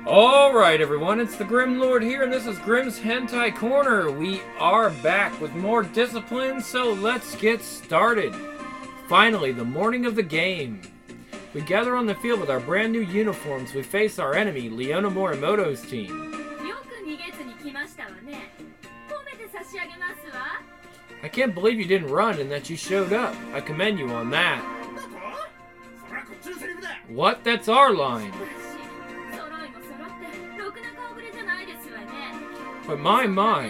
Alright everyone, it's the Grim Lord here, and this is Grim's Hentai Corner. We are back with more discipline, so let's get started. Finally, the morning of the game. We gather on the field with our brand new uniforms. We face our enemy, Leona Morimoto's team. I can't believe you didn't run and that you showed up. I commend you on that. What? That's our line. But my.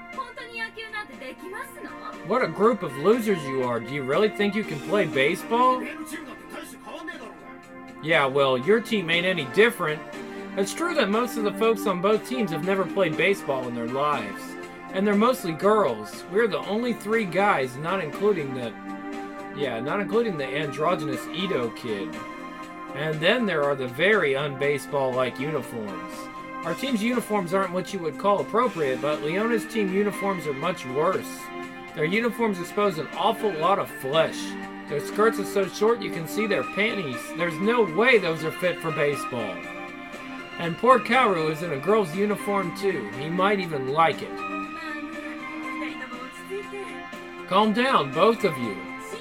What a group of losers you are. Do you really think you can play baseball? Yeah, well, your team ain't any different. It's true that most of the folks on both teams have never played baseball in their lives. And they're mostly girls. We're the only 3 guys, not including the androgynous Ito kid. And then there are the very un-baseball-like uniforms. Our team's uniforms aren't what you would call appropriate, but Leona's team uniforms are much worse. Their uniforms expose an awful lot of flesh. Their skirts are so short you can see their panties. There's no way those are fit for baseball. And poor Kaoru is in a girl's uniform too. He might even like it. Calm down, both of you.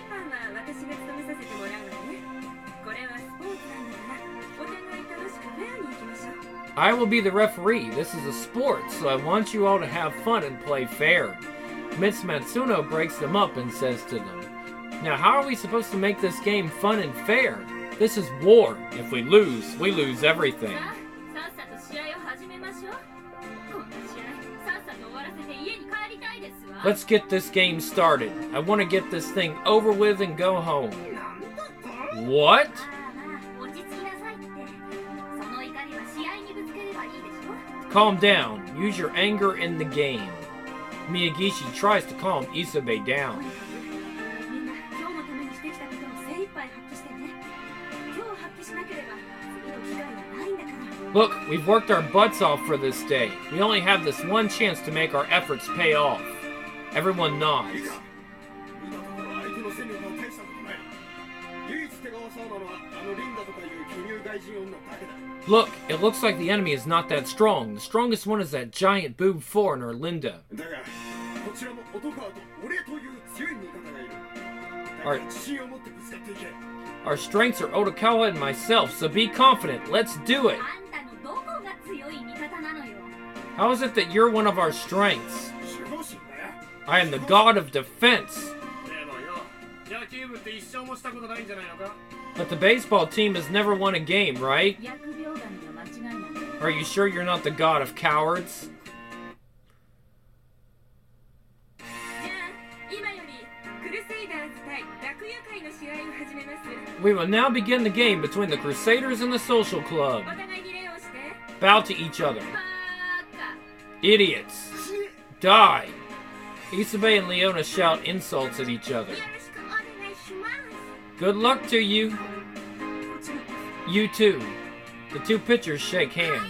I will be the referee. This is a sport, so I want you all to have fun and play fair. Miss Matsuno breaks them up and says to them, now how are we supposed to make this game fun and fair? This is war. If we lose everything. Let's get this game started. I want to get this thing over with and go home. What? Calm down. Use your anger in the game. Miyagishi tries to calm Isobe down. Look, we've worked our butts off for this day. We only have this one chance to make our efforts pay off. Everyone nods. Look, it looks like the enemy is not that strong. The strongest one is that giant boob foreigner, Linda. Our strengths are Otokawa and myself, so be confident. Let's do it. How is it that you're one of our strengths? I am the god of defense. But the baseball team has never won a game, right? Are you sure you're not the god of cowards? We will now begin the game between the Crusaders and the Social Club. Bow to each other. Idiots. Die. Isobe and Leona shout insults at each other. Good luck to you. You too. The 2 pitchers shake hands.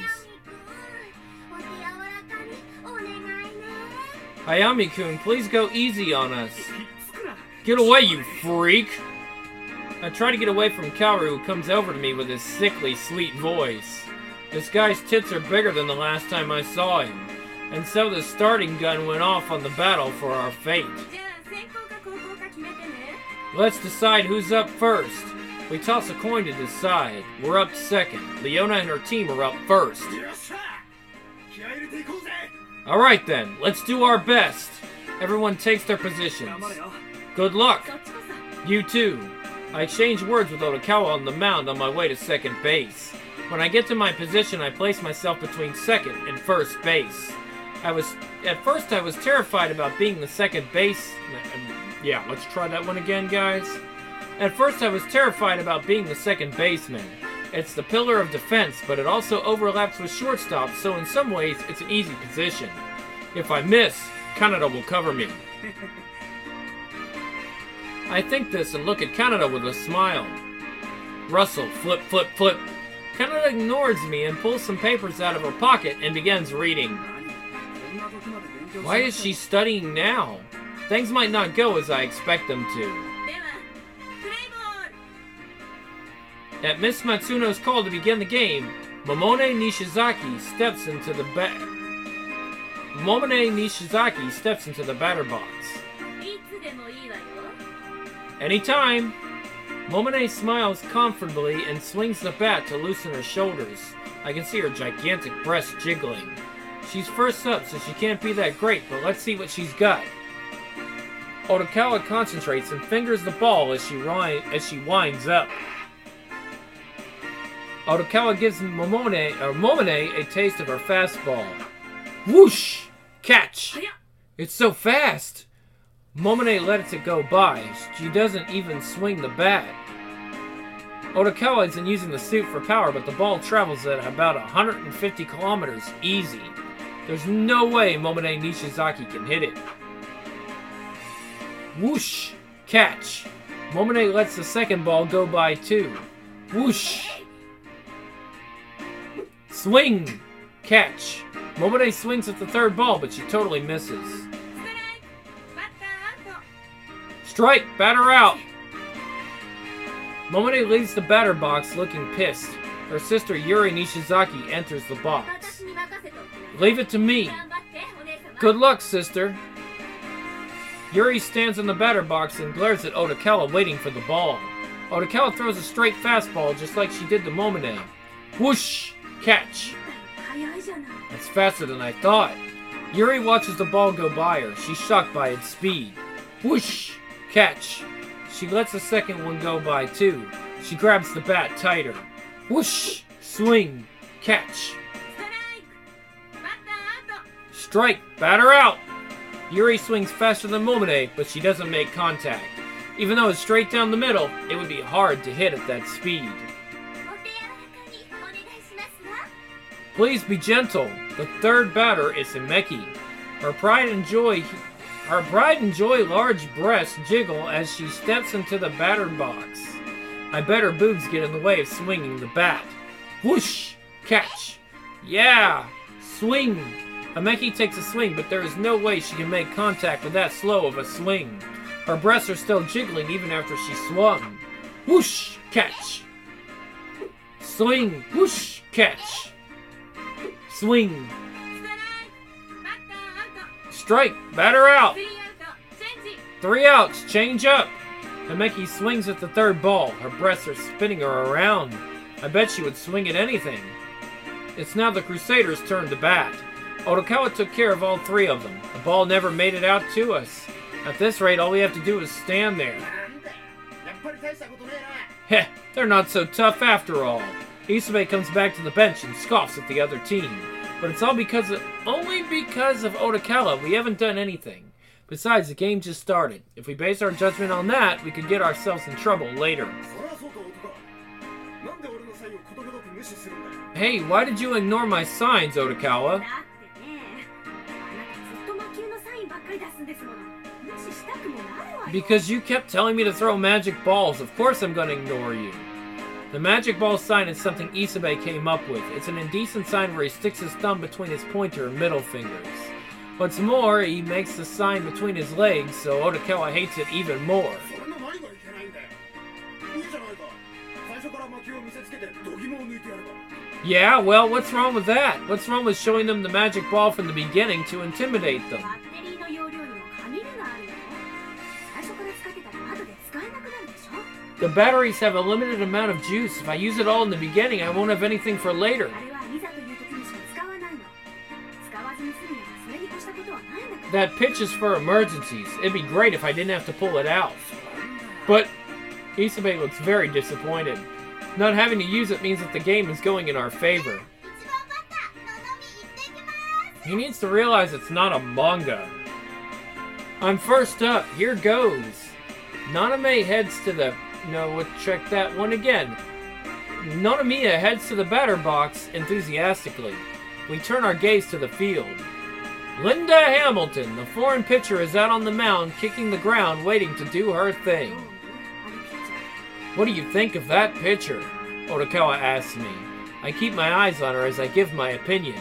Hayami-kun, please go easy on us. Get away, you freak! I try to get away from Kaoru, who comes over to me with his sickly, sweet voice. This guy's tits are bigger than the last time I saw him. And so the starting gun went off on the battle for our fate. Let's decide who's up first. We toss a coin to decide. We're up second. Leona and her team are up first. Alright then, let's do our best. Everyone takes their positions. Good luck. You too. I exchange words with Otokawa on the mound on my way to second base. When I get to my position, I place myself between second and first base. At first I was terrified about being the second base. Yeah, let's try that one again, guys. At first I was terrified about being the second baseman. It's the pillar of defense, but it also overlaps with shortstop, so in some ways it's an easy position. If I miss, Kaneda will cover me. I think this and look at Kaneda with a smile. Rustle, flip, flip, flip. Kaneda ignores me and pulls some papers out of her pocket and begins reading. Why is she studying now? Things might not go as I expect them to. At Miss Matsuno's call to begin the game, Momone Nishizaki steps into the batter box. Anytime. Momone smiles comfortably and swings the bat to loosen her shoulders. I can see her gigantic breasts jiggling. She's first up, so she can't be that great, but let's see what she's got. Otokawa concentrates and fingers the ball as she winds up. Otokawa gives Momone a taste of her fastball. Whoosh! Catch! It's so fast! Momone lets it go by. She doesn't even swing the bat. Otokawa isn't using the suit for power, but the ball travels at about 150 kilometers easy. There's no way Momone Nishizaki can hit it. Whoosh! Catch! Momone lets the second ball go by too. Whoosh! Swing! Catch! Momone swings at the third ball, but she totally misses. Strike! Batter out! Momone leaves the batter box looking pissed. Her sister Yuri Nishizaki enters the box. Leave it to me. Good luck, sister. Yuri stands in the batter box and glares at Otokawa, waiting for the ball. Otokawa throws a straight fastball just like she did to Momone. Whoosh! Catch! That's faster than I thought. Yuri watches the ball go by her. She's shocked by its speed. Whoosh! Catch! She lets the second one go by too. She grabs the bat tighter. Whoosh! Swing! Catch! Strike! Batter out! Yuri swings faster than Momone, but she doesn't make contact. Even though it's straight down the middle, it would be hard to hit at that speed. Please be gentle. The third batter is Himeki. Her pride and joy large breasts jiggle as she steps into the batter box. I bet her boobs get in the way of swinging the bat. Whoosh! Catch! Yeah! Swing! Himeki takes a swing, but there is no way she can make contact with that slow of a swing. Her breasts are still jiggling even after she swung. Whoosh! Catch! Swing! Whoosh! Catch! Swing! Strike! Batter out! 3 outs! Change up! Himeki swings at the third ball. Her breasts are spinning her around. I bet she would swing at anything. It's now the Crusaders' turn to bat. Otokawa took care of all 3 of them. The ball never made it out to us. At this rate, all we have to do is stand there. Heh, they're not so tough after all. Isobe comes back to the bench and scoffs at the other team. But it's all only because of Otokawa. We haven't done anything. Besides, the game just started. If we base our judgment on that, we could get ourselves in trouble later. Hey, why did you ignore my signs, Otokawa? Because you kept telling me to throw magic balls. Of course I'm going to ignore you. The magic ball sign is something Isobe came up with. It's an indecent sign where he sticks his thumb between his pointer and middle fingers. What's more, he makes the sign between his legs, so Otokawa hates it even more. Yeah, well, what's wrong with that? What's wrong with showing them the magic ball from the beginning to intimidate them? The batteries have a limited amount of juice. If I use it all in the beginning, I won't have anything for later. That pitch is for emergencies. It'd be great if I didn't have to pull it out. But Isobe looks very disappointed. Not having to use it means that the game is going in our favor. He needs to realize it's not a manga. I'm first up. Here goes. Naname heads to the... No, we'll check that one again. Nonomiya heads to the batter box enthusiastically. We turn our gaze to the field. Linda Hamilton, the foreign pitcher, is out on the mound, kicking the ground, waiting to do her thing. What do you think of that pitcher? Otokawa asks me. I keep my eyes on her as I give my opinion.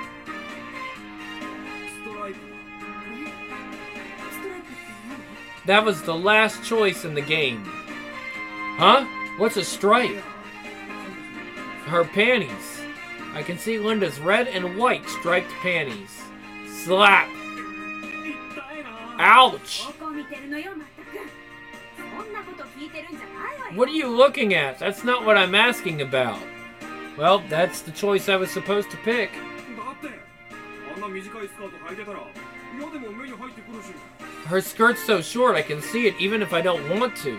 That was the last choice in the game. Huh? What's a strike? Her panties. I can see Linda's red and white striped panties. Slap! Ouch! What are you looking at? That's not what I'm asking about. Well, that's the choice I was supposed to pick. Her skirt's so short I can see it even if I don't want to.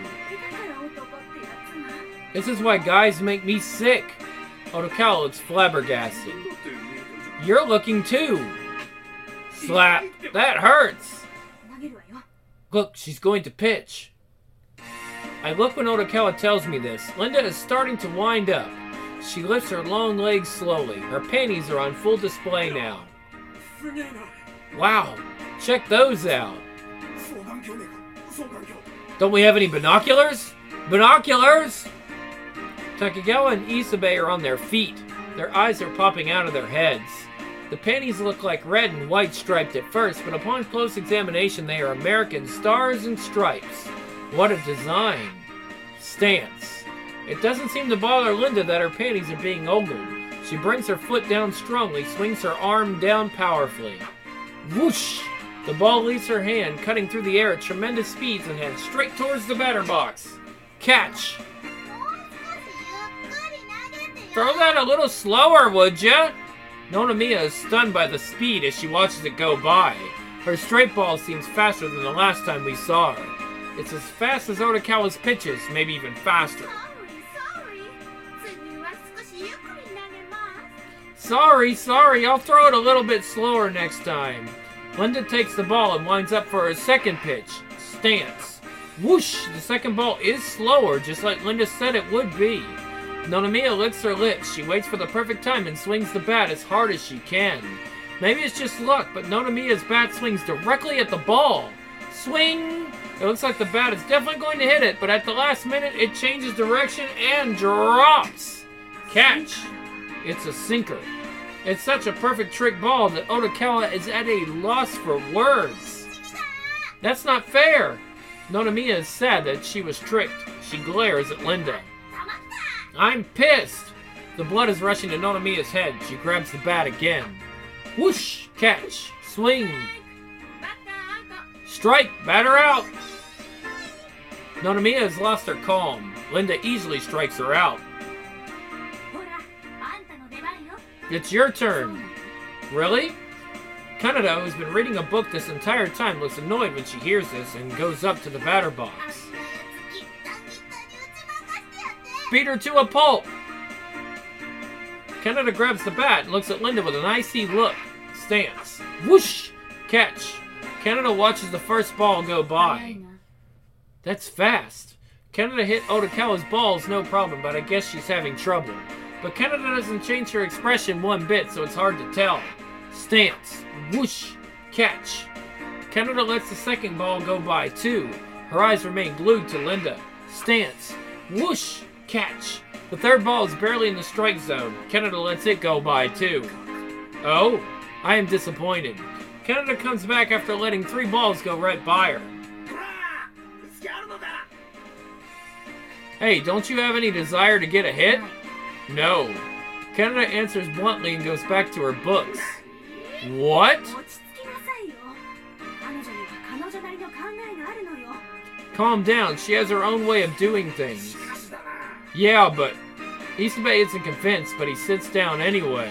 This is why guys make me sick. Odokawa looks flabbergasted. You're looking too. Slap. That hurts. Look, she's going to pitch. I look when Odokawa tells me this. Linda is starting to wind up. She lifts her long legs slowly. Her panties are on full display now. Wow, check those out. Don't we have any binoculars? Binoculars! Takegawa and Isobe are on their feet. Their eyes are popping out of their heads. The panties look like red and white striped at first, but upon close examination they are American stars and stripes. What a design. Stance. It doesn't seem to bother Linda that her panties are being ogled. She brings her foot down strongly, swings her arm down powerfully. Whoosh! The ball leaves her hand, cutting through the air at tremendous speeds and heads straight towards the batter box. Catch! Throw that a little slower, would ya? Nonomiya is stunned by the speed as she watches it go by. Her straight ball seems faster than the last time we saw her. It's as fast as Odokawa's pitches, maybe even faster. Sorry, I'll throw it a little bit slower next time. Linda takes the ball and winds up for her second pitch. Stance. Whoosh! The second ball is slower, just like Linda said it would be. Nonomiya licks her lips. She waits for the perfect time and swings the bat as hard as she can. Maybe it's just luck, but Nonomiya's bat swings directly at the ball. Swing! It looks like the bat is definitely going to hit it, but at the last minute it changes direction and drops. Catch! It's a sinker. It's such a perfect trick ball that Odokawa is at a loss for words. That's not fair! Nonomiya is sad that she was tricked. She glares at Linda. I'm pissed! The blood is rushing to Nonomiya's head. She grabs the bat again. Whoosh! Catch! Swing! Strike! Batter out! Nonomiya has lost her calm. Linda easily strikes her out. It's your turn. Really? Kaneda, who's been reading a book this entire time, looks annoyed when she hears this and goes up to the batter box. Beat her to a pulp! Kaneda grabs the bat and looks at Linda with an icy look. Stance. Whoosh! Catch. Kaneda watches the first ball go by. That's fast. Kaneda hit Odokawa's balls no problem, but I guess she's having trouble. But Kaneda doesn't change her expression one bit, so it's hard to tell. Stance. Whoosh. Catch. Kaneda lets the second ball go by too. Her eyes remain glued to Linda. Stance. Whoosh. Catch. The third ball is barely in the strike zone. Kaneda lets it go by too. Oh, I am disappointed. Kaneda comes back after letting 3 balls go right by her. Hey, don't you have any desire to get a hit? No. Kaneda answers bluntly and goes back to her books. What? Calm down, she has her own way of doing things. Yeah, but Isobe isn't convinced, but he sits down anyway.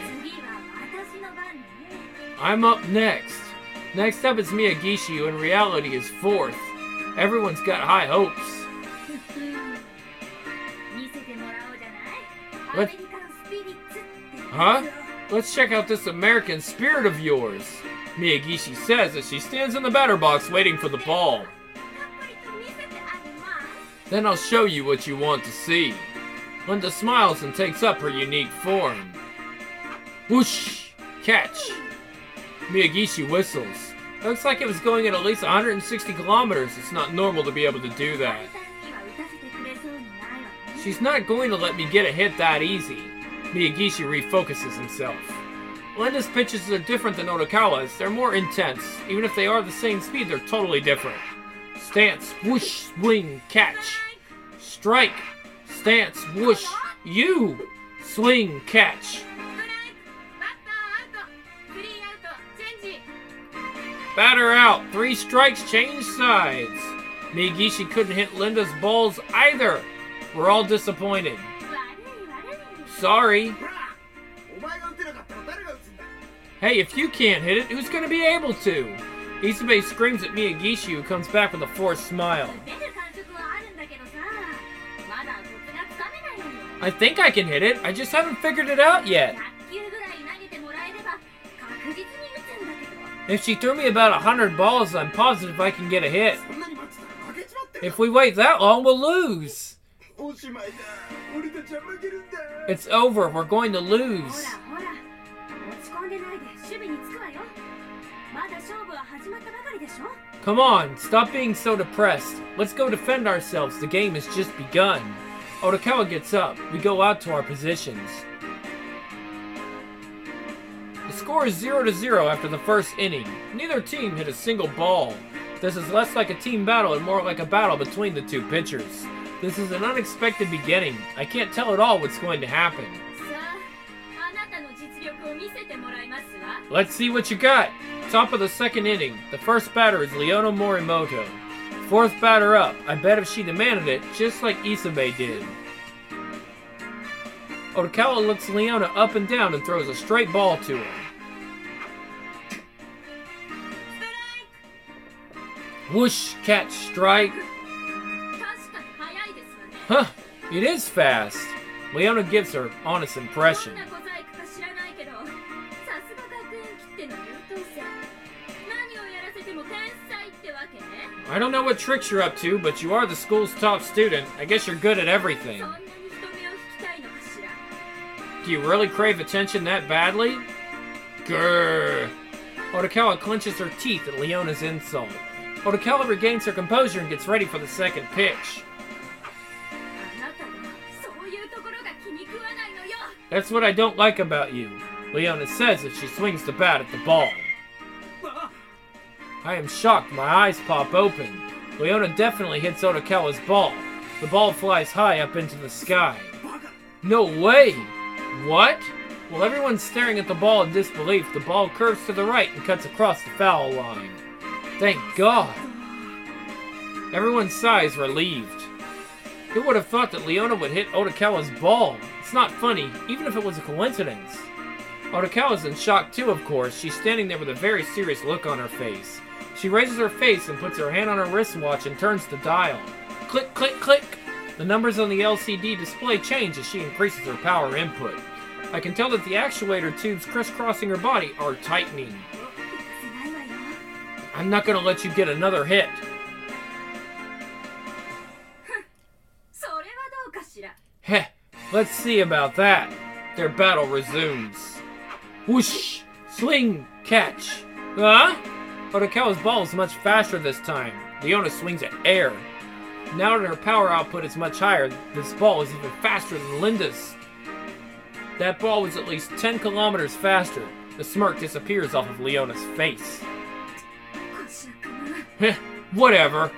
I'm up next. Next up is Miyagishi, who in reality is 4th. Everyone's got high hopes. Let's check out this American spirit of yours, Miyagishi says as she stands in the batter box waiting for the ball. Then I'll show you what you want to see. Linda smiles and takes up her unique form. Whoosh! Catch! Miyagishi whistles. Looks like it was going at least 160 kilometers. It's not normal to be able to do that. She's not going to let me get a hit that easy. Miyagishi refocuses himself. Linda's pitches are different than Odokawa's. They're more intense. Even if they are the same speed, they're totally different. Stance, whoosh, swing, catch. Strike. Stance, whoosh, you. Swing, catch. Batter out. 3 strikes, change sides. Miyagishi couldn't hit Linda's balls either. We're all disappointed. Sorry. Hey, if you can't hit it, who's going to be able to? Isabei screams at Miyagishi, who comes back with a forced smile. I think I can hit it. I just haven't figured it out yet. If she threw me about 100 balls, I'm positive I can get a hit. If we wait that long, we'll lose. It's over. We're going to lose. Come on, stop being so depressed. Let's go defend ourselves. The game has just begun. Otokawa gets up. We go out to our positions. The score is 0-0 after the first inning. Neither team hit a single ball. This is less like a team battle and more like a battle between the two pitchers. This is an unexpected beginning. I can't tell at all what's going to happen. Let's see what you got. Top of the second inning. The first batter is Leona Morimoto. Fourth batter up. I bet if she demanded it, just like Isabei did. Otokawa looks Leona up and down and throws a straight ball to her. Whoosh, catch, strike. Huh, it is fast. Leona gives her honest impression. I don't know what tricks you're up to, but you are the school's top student. I guess you're good at everything. Do you really crave attention that badly? Grrr. Otokawa clenches her teeth at Leona's insult. Otokawa regains her composure and gets ready for the second pitch. That's what I don't like about you, Leona says as she swings the bat at the ball. I am shocked. My eyes pop open. Leona definitely hits Otokawa's ball. The ball flies high up into the sky. No way! What? While everyone's staring at the ball in disbelief, the ball curves to the right and cuts across the foul line. Thank God! Everyone sighs relieved. Who would have thought that Leona would hit Otokawa's ball? It's not funny, even if it was a coincidence. Otokawa's in shock too, of course. She's standing there with a very serious look on her face. She raises her face and puts her hand on her wristwatch and turns the dial. Click, click, click! The numbers on the LCD display change as she increases her power input. I can tell that the actuator tubes crisscrossing her body are tightening. I'm not gonna let you get another hit. Heh, let's see about that. Their battle resumes. Whoosh! Swing! Catch! Huh? Otokawa's ball is much faster this time. Leona swings at air. Now that her power output is much higher, this ball is even faster than Linda's. That ball was at least 10 kilometers faster. The smirk disappears off of Leona's face. Heh, whatever.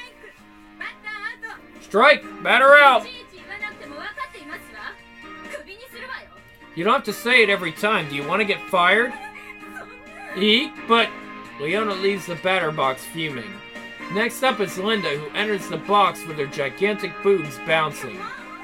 Strike! Batter out! You don't have to say it every time. Do you want to get fired? Eek, but... Leona leaves the batter box fuming. Next up is Linda, who enters the box with her gigantic boobs bouncing.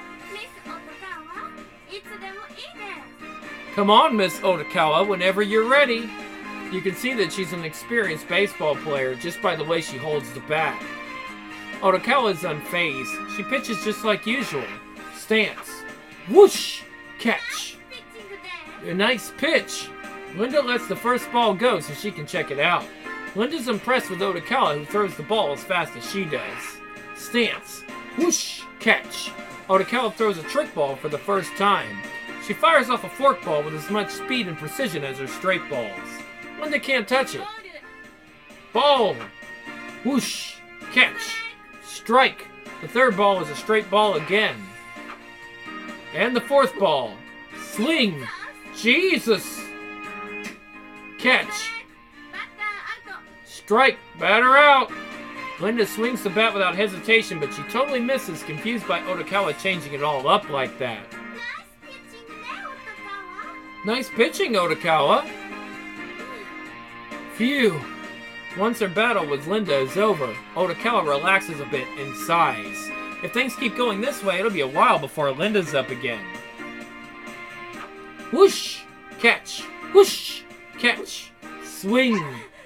Come on, Miss Otokawa, whenever you're ready. You can see that she's an experienced baseball player just by the way she holds the bat. Otokawa is unfazed. She pitches just like usual. Stance. Whoosh! Catch. A nice pitch. Linda lets the first ball go so she can check it out. Linda's impressed with Otokawa, who throws the ball as fast as she does. Stance. Whoosh! Catch. Otokawa throws a trick ball for the first time. She fires off a fork ball with as much speed and precision as her straight balls. Linda can't touch it. Ball! Whoosh! Catch! Strike! The third ball is a straight ball again. And the fourth ball. Sling! Jesus! Catch! Strike! Batter out! Linda swings the bat without hesitation, but she totally misses, confused by Otokawa changing it all up like that. Nice pitching, Otokawa! Phew! Once her battle with Linda is over, Otokawa relaxes a bit and sighs. If things keep going this way, it'll be a while before Linda's up again. Whoosh! Catch! Whoosh! Catch! Swing!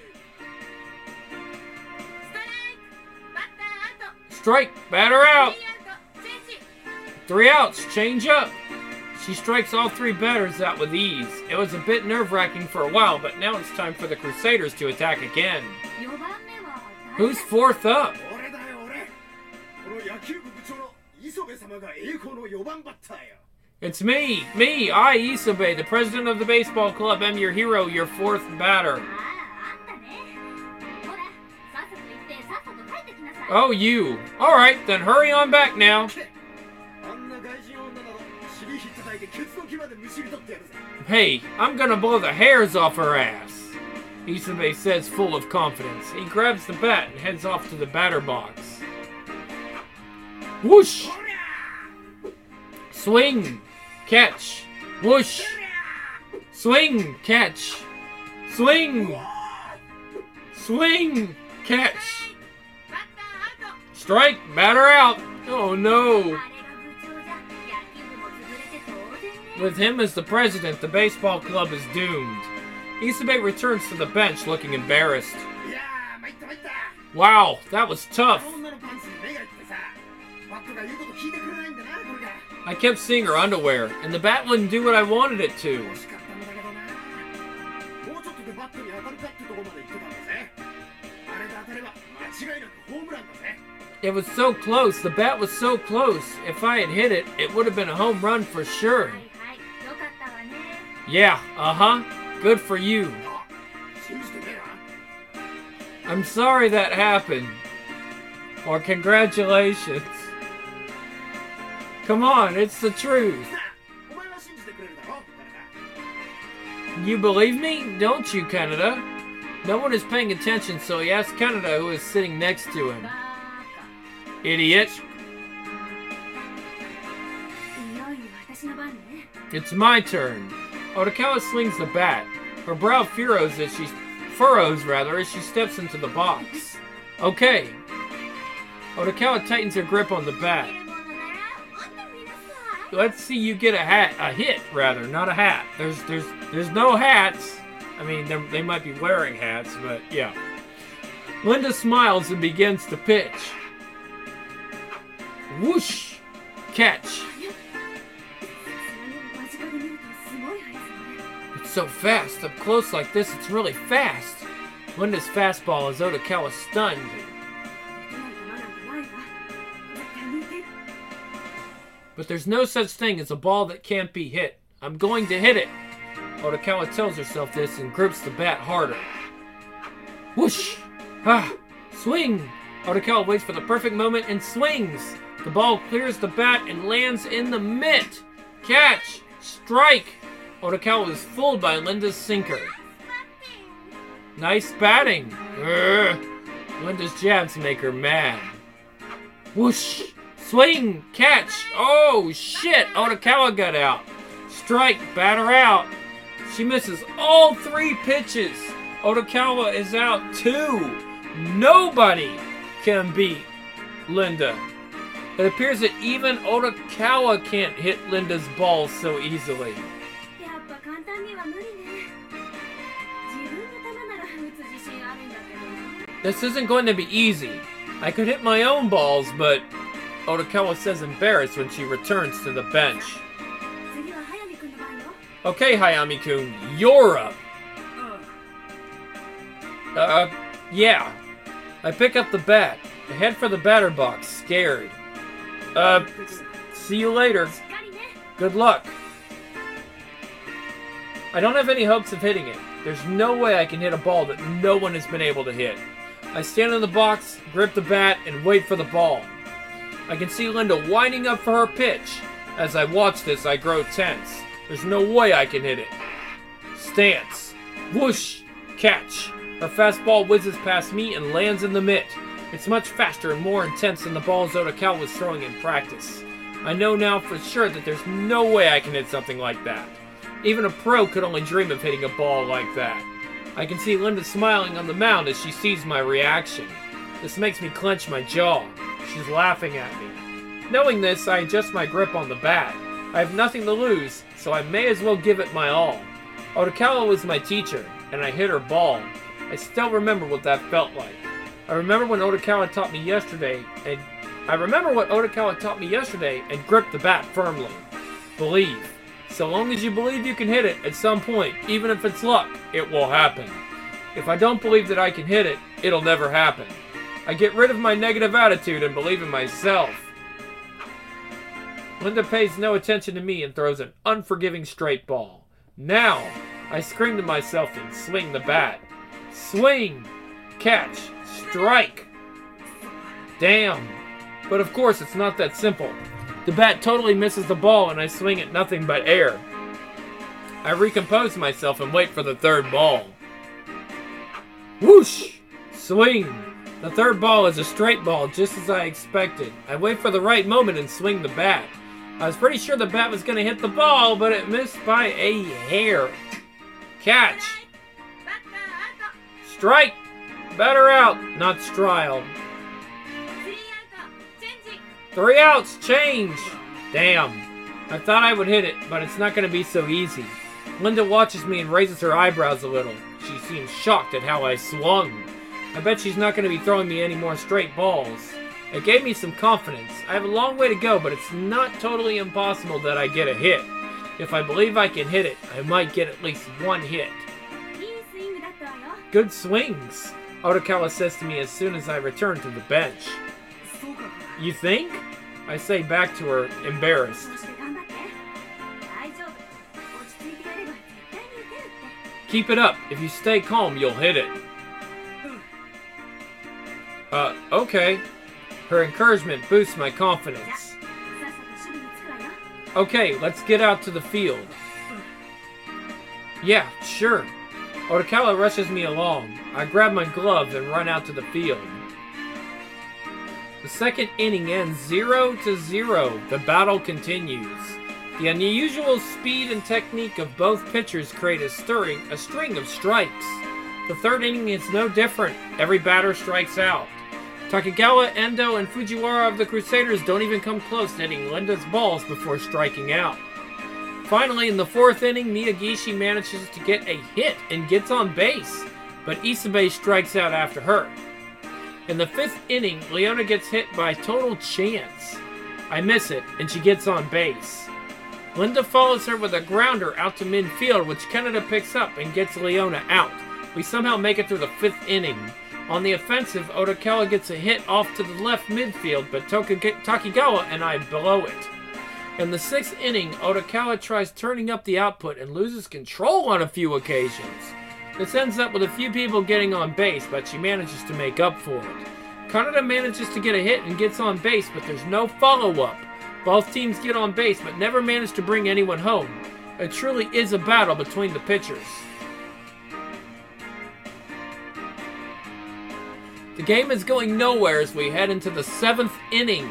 Strike! Batter out! 3 outs! Change up! She strikes all 3 batters out with ease. It was a bit nerve-wracking for a while, but now it's time for the Crusaders to attack again. Who's 4th up? It's me! I, Isobe, the president of the baseball club, am your hero, your 4th batter. Oh, you. Alright, then hurry on back now. Hey, I'm gonna blow the hairs off her ass, Isobe says, full of confidence. He grabs the bat and heads off to the batter box. Whoosh! Swing! Catch! Whoosh! Swing! Catch! Swing! Swing! Catch! Strike! Batter out! Oh no! With him as the president, the baseball club is doomed. Isobe returns to the bench looking embarrassed. Wow, that was tough. I kept seeing her underwear, and the bat wouldn't do what I wanted it to. It was so close. The bat was so close. If I had hit it, it would have been a home run for sure. Yeah, uh-huh. Good for you. I'm sorry that happened. Or congratulations. Come on, it's the truth. You believe me? Don't you, Kaneda? No one is paying attention, so he asks Kaneda, who is sitting next to him. Idiot. It's my turn. Otokawa swings the bat. Her brow furrows as she steps into the box. Okay. Otokawa tightens her grip on the bat. Let's see you get a hit, not a hat. There's no hats. I mean, they might be wearing hats, but yeah. Linda smiles and begins to pitch. Whoosh! Catch! It's so fast. Up close like this, it's really fast. Linda's fastball has Otokawa stunned. But there's no such thing as a ball that can't be hit. I'm going to hit it. Otokawa tells herself this and grips the bat harder. Whoosh! Ah! Swing! Otokawa waits for the perfect moment and swings. The ball clears the bat and lands in the mitt. Catch! Strike! Otokawa is fooled by Linda's sinker. Nice batting. Linda's jabs make her mad. Whoosh! Swing! Catch! Oh, shit! Otokawa got out. Strike! Batter out. She misses all 3 pitches. Otokawa is out too. Nobody can beat Linda. It appears that even Otokawa can't hit Linda's balls so easily. This isn't going to be easy. I could hit my own balls, but Otokawa says embarrassed when she returns to the bench. Okay, Hayami-kun, you're up. Yeah. I pick up the bat. I head for the batter box, scared. See you later. Good luck. I don't have any hopes of hitting it. There's no way I can hit a ball that no one has been able to hit. I stand in the box, grip the bat, and wait for the ball. I can see Linda winding up for her pitch. As I watch this, I grow tense. There's no way I can hit it. Stance. Whoosh! Catch. Her fastball whizzes past me and lands in the mitt. It's much faster and more intense than the balls Otokawa was throwing in practice. I know now for sure that there's no way I can hit something like that. Even a pro could only dream of hitting a ball like that. I can see Linda smiling on the mound as she sees my reaction. This makes me clench my jaw. She's laughing at me. Knowing this, I adjust my grip on the bat. I have nothing to lose, so I may as well give it my all. Otokawa was my teacher, and I hit her ball. I still remember what that felt like. I remember what Otokawa taught me yesterday, and gripped the bat firmly. Believe. So long as you believe you can hit it at some point, even if it's luck, it will happen. If I don't believe that I can hit it, it'll never happen. I get rid of my negative attitude and believe in myself. Linda pays no attention to me and throws an unforgiving straight ball. Now, I scream to myself and swing the bat. Swing! Catch! Strike! Damn! But of course, it's not that simple. The bat totally misses the ball and I swing at nothing but air. I recompose myself and wait for the third ball. Whoosh! Swing! The third ball is a straight ball, just as I expected. I wait for the right moment and swing the bat. I was pretty sure the bat was going to hit the ball, but it missed by a hair. Catch! Strike! Batter out, not Strile. 3 outs, change! Damn. I thought I would hit it, but it's not going to be so easy. Linda watches me and raises her eyebrows a little. She seems shocked at how I swung. I bet she's not going to be throwing me any more straight balls. It gave me some confidence. I have a long way to go, but it's not totally impossible that I get a hit. If I believe I can hit it, I might get at least one hit. Good swings, Otokawa says to me as soon as I return to the bench. You think? I say back to her, embarrassed. Keep it up. If you stay calm, you'll hit it. Okay. Her encouragement boosts my confidence. Okay, let's get out to the field. Yeah, sure. Otokawa rushes me along. I grab my glove and run out to the field. The second inning ends 0-0. The battle continues. The unusual speed and technique of both pitchers create a string of strikes. The third inning is no different. Every batter strikes out. Takegawa, Endo, and Fujiwara of the Crusaders don't even come close to hitting Linda's balls before striking out. Finally, in the fourth inning, Miyagishi manages to get a hit and gets on base, but Isobe strikes out after her. In the fifth inning, Leona gets hit by total chance. I miss it, and she gets on base. Linda follows her with a grounder out to midfield, which Kaneda picks up and gets Leona out. We somehow make it through the fifth inning. On the offensive, Otokawa gets a hit off to the left midfield, but Takegawa and I blow it. In the sixth inning, Otokawa tries turning up the output and loses control on a few occasions. This ends up with a few people getting on base, but she manages to make up for it. Kaneda manages to get a hit and gets on base, but there's no follow-up. Both teams get on base, but never manage to bring anyone home. It truly is a battle between the pitchers. The game is going nowhere as we head into the seventh inning.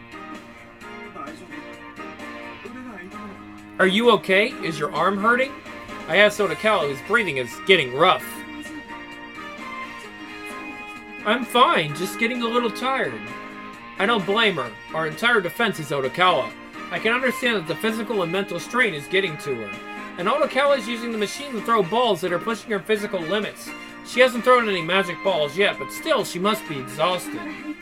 Are you okay? Is your arm hurting? I asked Otokawa, whose breathing is getting rough. I'm fine, just getting a little tired. I don't blame her. Our entire defense is Otokawa. I can understand that the physical and mental strain is getting to her. And Otokawa is using the machine to throw balls that are pushing her physical limits. She hasn't thrown any magic balls yet, but still, she must be exhausted.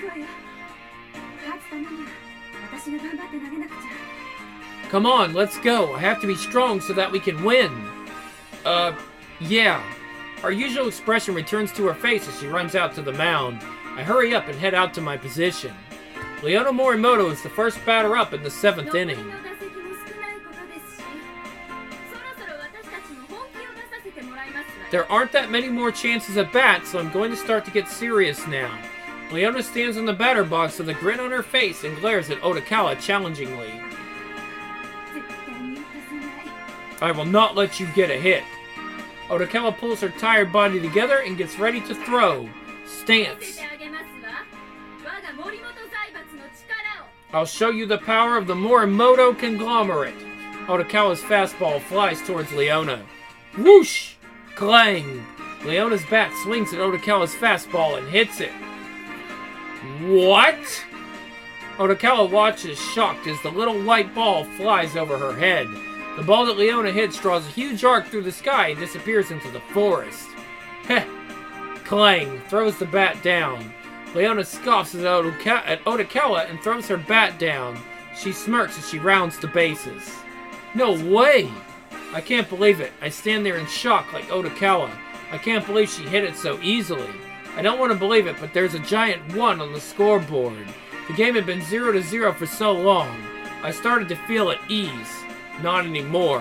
Come on, let's go. I have to be strong so that we can win. Yeah. Our usual expression returns to her face as she runs out to the mound. I hurry up and head out to my position. Leona Morimoto is the first batter up in the seventh inning. There aren't that many more chances at bat, so I'm going to start to get serious now. Leona stands in the batter box with a grin on her face and glares at Otokawa challengingly. I will not let you get a hit. Otokawa pulls her tired body together and gets ready to throw. Stance. I'll show you the power of the Morimoto conglomerate. Otokawa's fastball flies towards Leona. Whoosh! Clang! Leona's bat swings at Otakawa's fastball and hits it. What? Otakawa watches shocked as the little white ball flies over her head. The ball that Leona hits draws a huge arc through the sky and disappears into the forest. Heh. Clang throws the bat down. Leona scoffs at Otakawa and throws her bat down. She smirks as she rounds the bases. No way! I can't believe it. I stand there in shock like Otakawa. I can't believe she hit it so easily. I don't want to believe it, but there's a giant 1 on the scoreboard. The game had been 0-0 for so long. I started to feel at ease. Not anymore.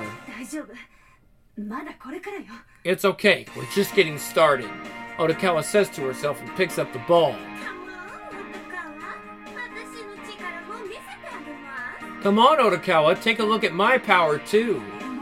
It's okay. We're just getting started. Otakawa says to herself and picks up the ball. Come on, Otakawa. Take a look at my power, too.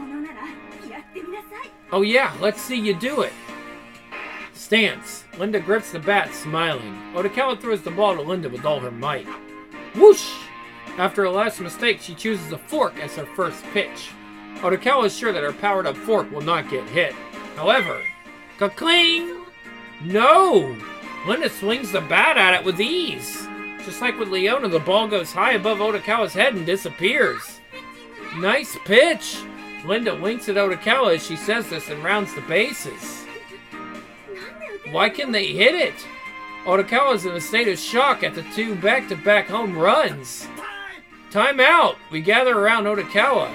Oh yeah, let's see you do it. Stance. Linda grips the bat, smiling. Otakawa throws the ball to Linda with all her might. Whoosh! After her last mistake, she chooses a fork as her first pitch. Otakawa is sure that her powered-up fork will not get hit. However, ka-cling! No! Linda swings the bat at it with ease. Just like with Leona, the ball goes high above Otakawa's head and disappears. Nice pitch! Linda winks at Otakawa as she says this and rounds the bases. Why can they hit it? Otakawa is in a state of shock at the 2 back-to-back home runs. Time out! We gather around Otakawa.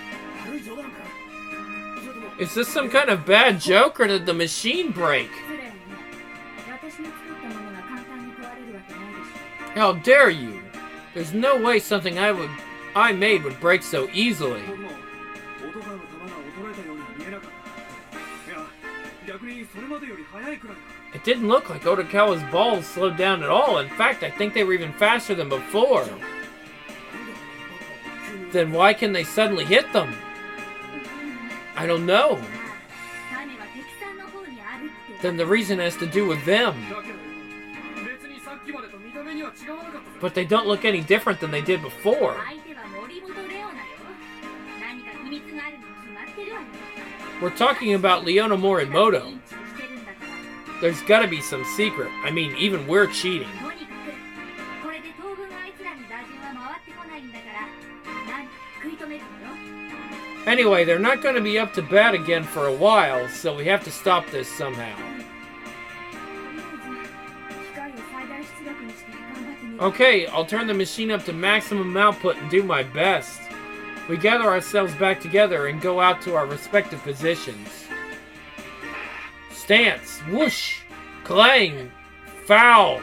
Is this some kind of bad joke, or did the machine break? How dare you? There's no way something I made would break so easily. It didn't look like Otakawa's balls slowed down at all. In fact, I think they were even faster than before. Then why can they suddenly hit them? I don't know. Then the reason has to do with them. But they don't look any different than they did before. We're talking about Leona Morimoto. There's gotta be some secret. I mean, even we're cheating. Anyway, they're not going to be up to bat again for a while, so we have to stop this somehow. Okay, I'll turn the machine up to maximum output and do my best. We gather ourselves back together and go out to our respective positions. Stance, whoosh, clang, foul.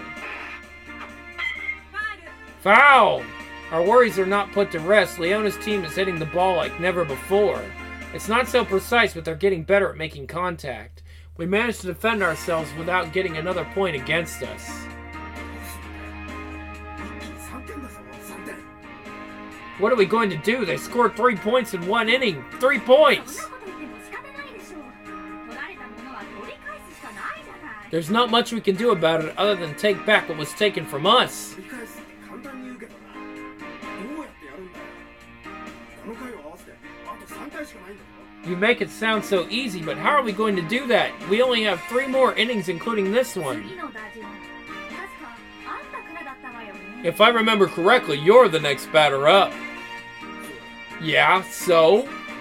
Foul! Our worries are not put to rest. Leona's team is hitting the ball like never before. It's not so precise, but they're getting better at making contact. We managed to defend ourselves without getting another point against us. What are we going to do? They scored 3 points in 1 inning. 3 points! There's not much we can do about it other than take back what was taken from us. You make it sound so easy, but how are we going to do that? We only have 3 more innings, including this one. If I remember correctly, you're the next batter up. Yeah, so?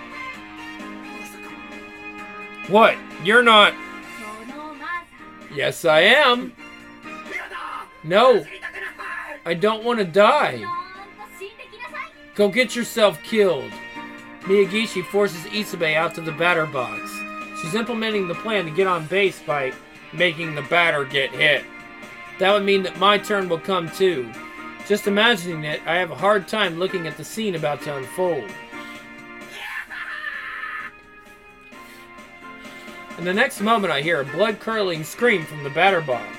What? You're not... Yes, I am. No. I don't want to die. Go get yourself killed. Miyagishi forces Isube out to the batter box. She's implementing the plan to get on base by making the batter get hit. That would mean that my turn will come too. Just imagining it, I have a hard time looking at the scene about to unfold. In the next moment, I hear a blood-curdling scream from the batter box.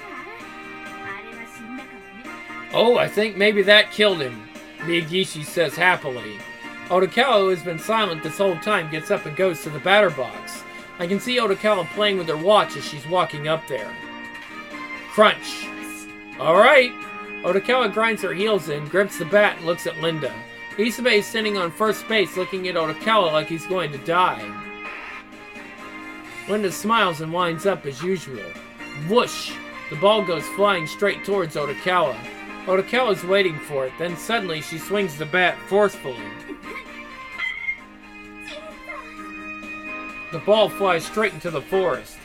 Oh, I think maybe that killed him, Miyagishi says happily. Otakawa, who has been silent this whole time, gets up and goes to the batter box. I can see Otakawa playing with her watch as she's walking up there. Crunch. Alright. Otakawa grinds her heels in, grips the bat, and looks at Linda. Isube is sitting on first base looking at Otakawa like he's going to die. Linda smiles and winds up as usual. Whoosh! The ball goes flying straight towards Otokawa. Otokawa's waiting for it, then suddenly she swings the bat forcefully. The ball flies straight into the forest.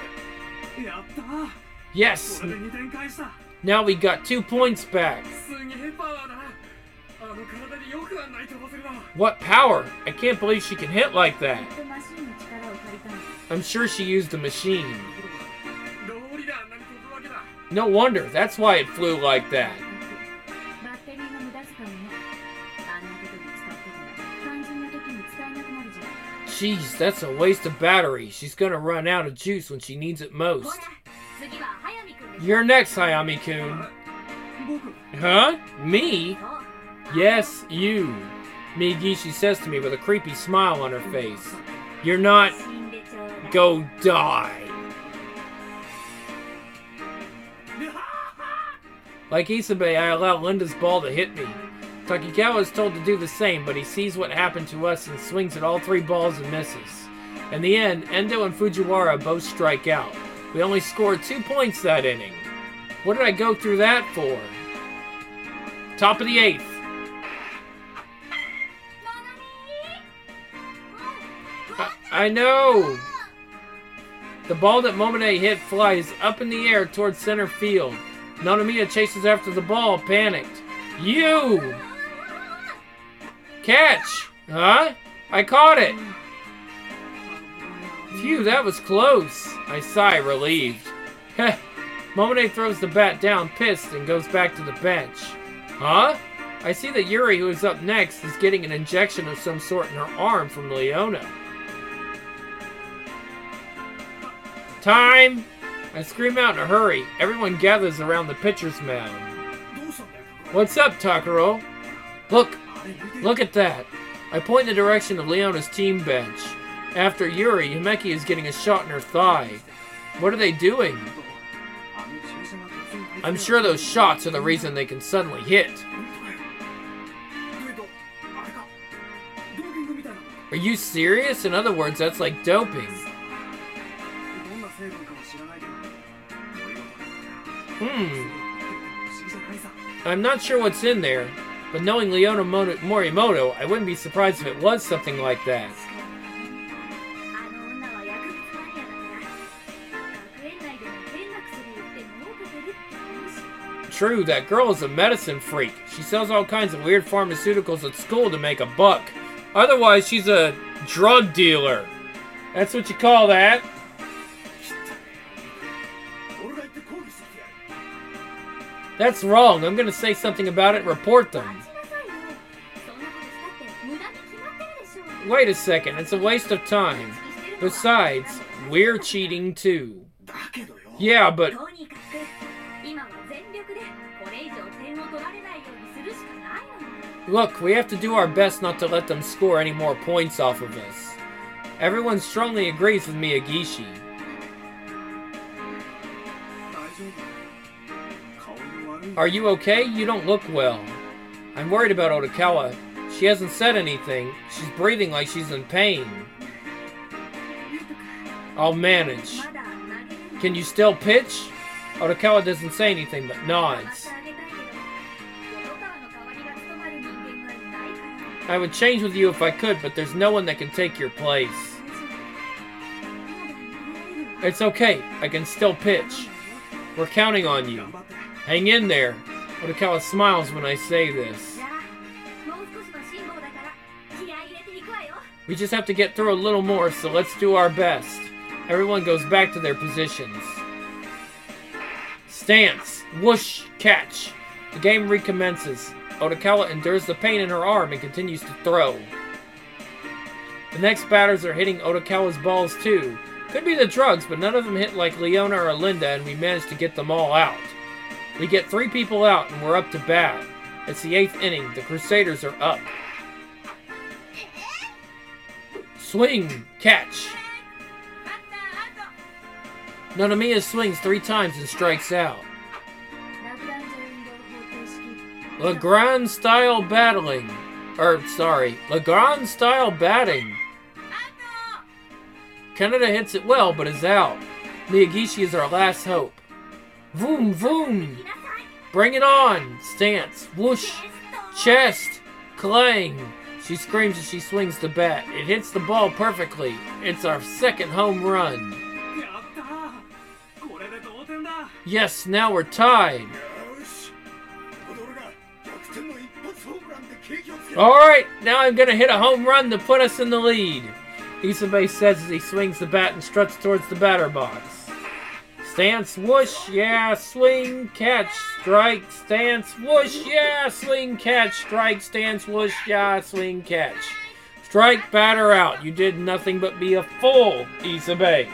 Yes! Now we got 2 points back. What power! I can't believe she can hit like that. I'm sure she used a machine. No wonder, that's why it flew like that. Jeez, that's a waste of battery. She's gonna run out of juice when she needs it most. You're next, Hayami-kun. Huh? Me? Yes, you. Miyagishi says to me with a creepy smile on her face. You're not... Go die. Like Isobe, I allow Linda's ball to hit me. Takikawa is told to do the same, but he sees what happened to us and swings at all 3 balls and misses. In the end, Endo and Fujiwara both strike out. We only scored 2 points that inning. What did I go through that for? Top of the 8th. I know! The ball that Momone hit flies up in the air towards center field. Nanamiya chases after the ball, panicked. You! Catch! Huh? I caught it! Phew, that was close. I sigh, relieved. Heh. Momone throws the bat down, pissed, and goes back to the bench. Huh? I see that Yuri, who is up next, is getting an injection of some sort in her arm from Leona. Time! I scream out in a hurry. Everyone gathers around the pitcher's mound. What's up, Takaro? Look! Look at that! I point in the direction of Leona's team bench. After Yuri, Himeki is getting a shot in her thigh. What are they doing? I'm sure those shots are the reason they can suddenly hit. Are you serious? In other words, that's like doping. I'm not sure what's in there, but knowing Leona Morimoto, I wouldn't be surprised if it was something like that. True, that girl is a medicine freak. She sells all kinds of weird pharmaceuticals at school to make a buck. Otherwise, she's a drug dealer. That's what you call that. That's wrong. I'm gonna say something about it and report them. Wait a second, it's a waste of time. Besides, we're cheating too. Yeah, but... Look, we have to do our best not to let them score any more points off of us. Everyone strongly agrees with Miyagishi. Are you okay? You don't look well. I'm worried about Otokawa. She hasn't said anything. She's breathing like she's in pain. I'll manage. Can you still pitch? Otokawa doesn't say anything but nods. I would change with you if I could, but there's no one that can take your place. It's okay. I can still pitch. We're counting on you. Hang in there. Otokawa smiles when I say this. We just have to get through a little more, so let's do our best. Everyone goes back to their positions. Stance. Whoosh. Catch. The game recommences. Otokawa endures the pain in her arm and continues to throw. The next batters are hitting Otokawa's balls too. Could be the drugs, but none of them hit like Leona or Linda, and we managed to get them all out. We get 3 people out, and we're up to bat. It's the 8th inning. The Crusaders are up. Swing! Catch! Nanamiya swings 3 times and strikes out. Legrand style battling. Legrand style batting. Kaneda hits it well, but is out. Miyagishi is our last hope. Vroom, vroom. Bring it on. Stance. Whoosh. Chest. Clang. She screams as she swings the bat. It hits the ball perfectly. It's our second home run. Yes, now we're tied. Alright, now I'm gonna hit a home run to put us in the lead. Isobe says as he swings the bat and struts towards the batter box. Stance, whoosh, yeah, swing, catch, strike, stance, whoosh, yeah, swing, catch, strike, stance, whoosh, yeah, swing, catch. Strike, batter out. You did nothing but be a fool, Isobe.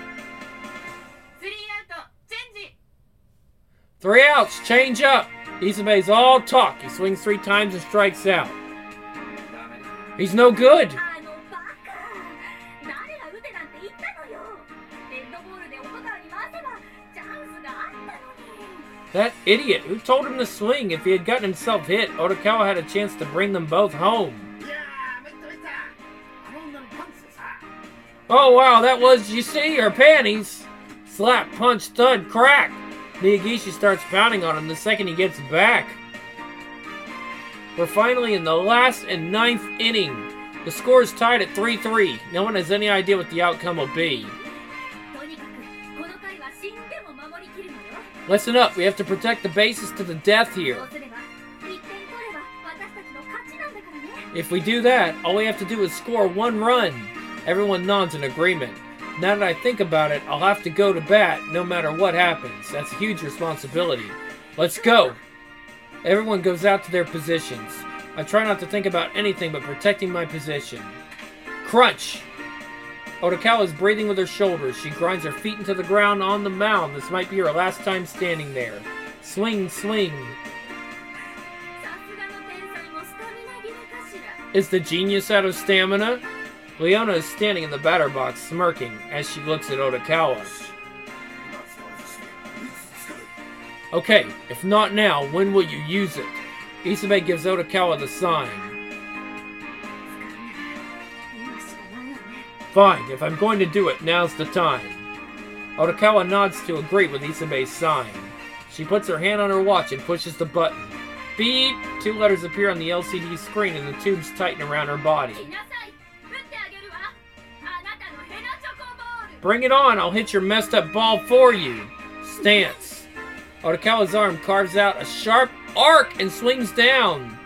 3 outs, change up. Isobe's all talk. He swings 3 times and strikes out. He's no good. That idiot, who told him to swing? If he had gotten himself hit, Otokawa had a chance to bring them both home. Oh wow, that was, you see, her panties. Slap, punch, thud, crack. Miyagishi starts pounding on him the second he gets back. We're finally in the last and 9th inning. The score is tied at 3-3. No one has any idea what the outcome will be. Listen up, we have to protect the bases to the death here. If we do that, all we have to do is score 1 run. Everyone nods in agreement. Now that I think about it, I'll have to go to bat no matter what happens. That's a huge responsibility. Let's go. Everyone goes out to their positions. I try not to think about anything but protecting my position. Crunch! Otokawa is breathing with her shoulders. She grinds her feet into the ground on the mound. This might be her last time standing there. Swing, swing. Is the genius out of stamina? Leona is standing in the batter box, smirking, as she looks at Otokawa. Okay, if not now, when will you use it? Isobe gives Otokawa the sign. Fine, if I'm going to do it, now's the time. Otokawa nods to agree with Isobe's sign. She puts her hand on her watch and pushes the button. Beep! 2 letters appear on the LCD screen and the tubes tighten around her body. Bring it on, I'll hit your messed up ball for you. Stance. Otokawa's arm carves out a sharp arc and swings down.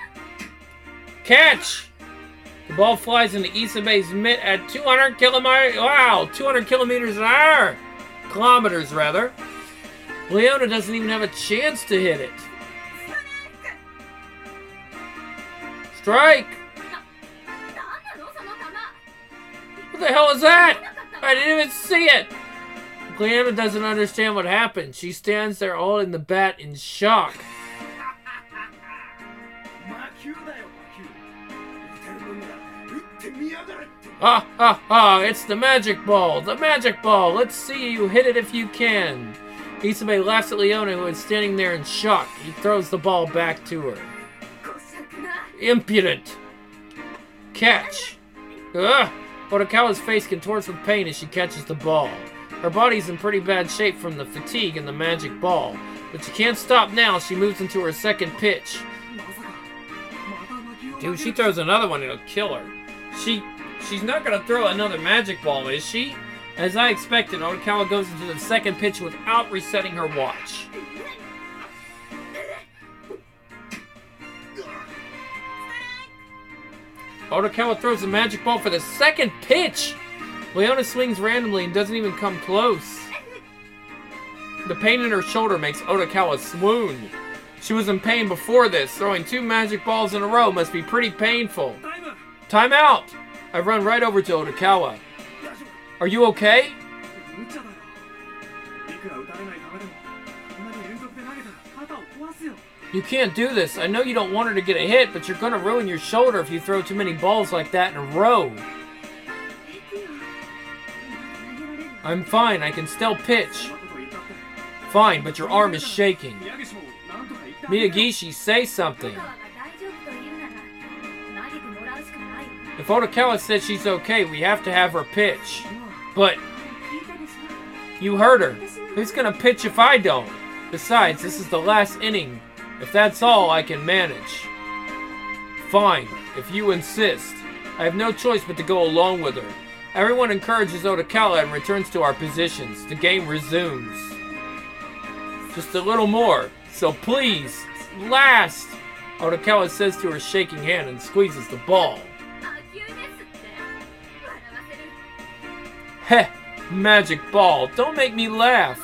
Catch! The ball flies into Isobe's mitt at 200 kilometers an hour. Kilometers, rather. Leona doesn't even have a chance to hit it. Strike! What the hell is that? I didn't even see it! Leona doesn't understand what happened. She stands there holding the bat in shock. Ha ha ha, it's the magic ball! The magic ball! Let's see you hit it if you can! Isobe laughs at Leona, who is standing there in shock. He throws the ball back to her. Impudent! Catch! Ugh! Otokawa's face contorts with pain as she catches the ball. Her body's in pretty bad shape from the fatigue and the magic ball. But she can't stop now. She moves into her second pitch. Dude, she throws another one, it'll kill her. She's not going to throw another magic ball, is she? As I expected, Otokawa goes into the second pitch without resetting her watch. Otokawa throws the magic ball for the second pitch! Leona swings randomly and doesn't even come close. The pain in her shoulder makes Otokawa swoon. She was in pain before this. Throwing 2 magic balls in a row must be pretty painful. Time out! I run right over to Otokawa. Are you okay? You can't do this. I know you don't want her to get a hit, but you're gonna ruin your shoulder if you throw too many balls like that in a row. I'm fine. I can still pitch. Fine, but your arm is shaking. Miyagishi, say something. If Otokawa says she's okay, we have to have her pitch. But you heard her. Who's gonna pitch if I don't? Besides, this is the last inning. If that's all, I can manage. Fine, if you insist. I have no choice but to go along with her. Everyone encourages Odokawa and returns to our positions. The game resumes. Just a little more. So please, last! Odokawa says to her shaking hand and squeezes the ball. Heh, magic ball. Don't make me laugh.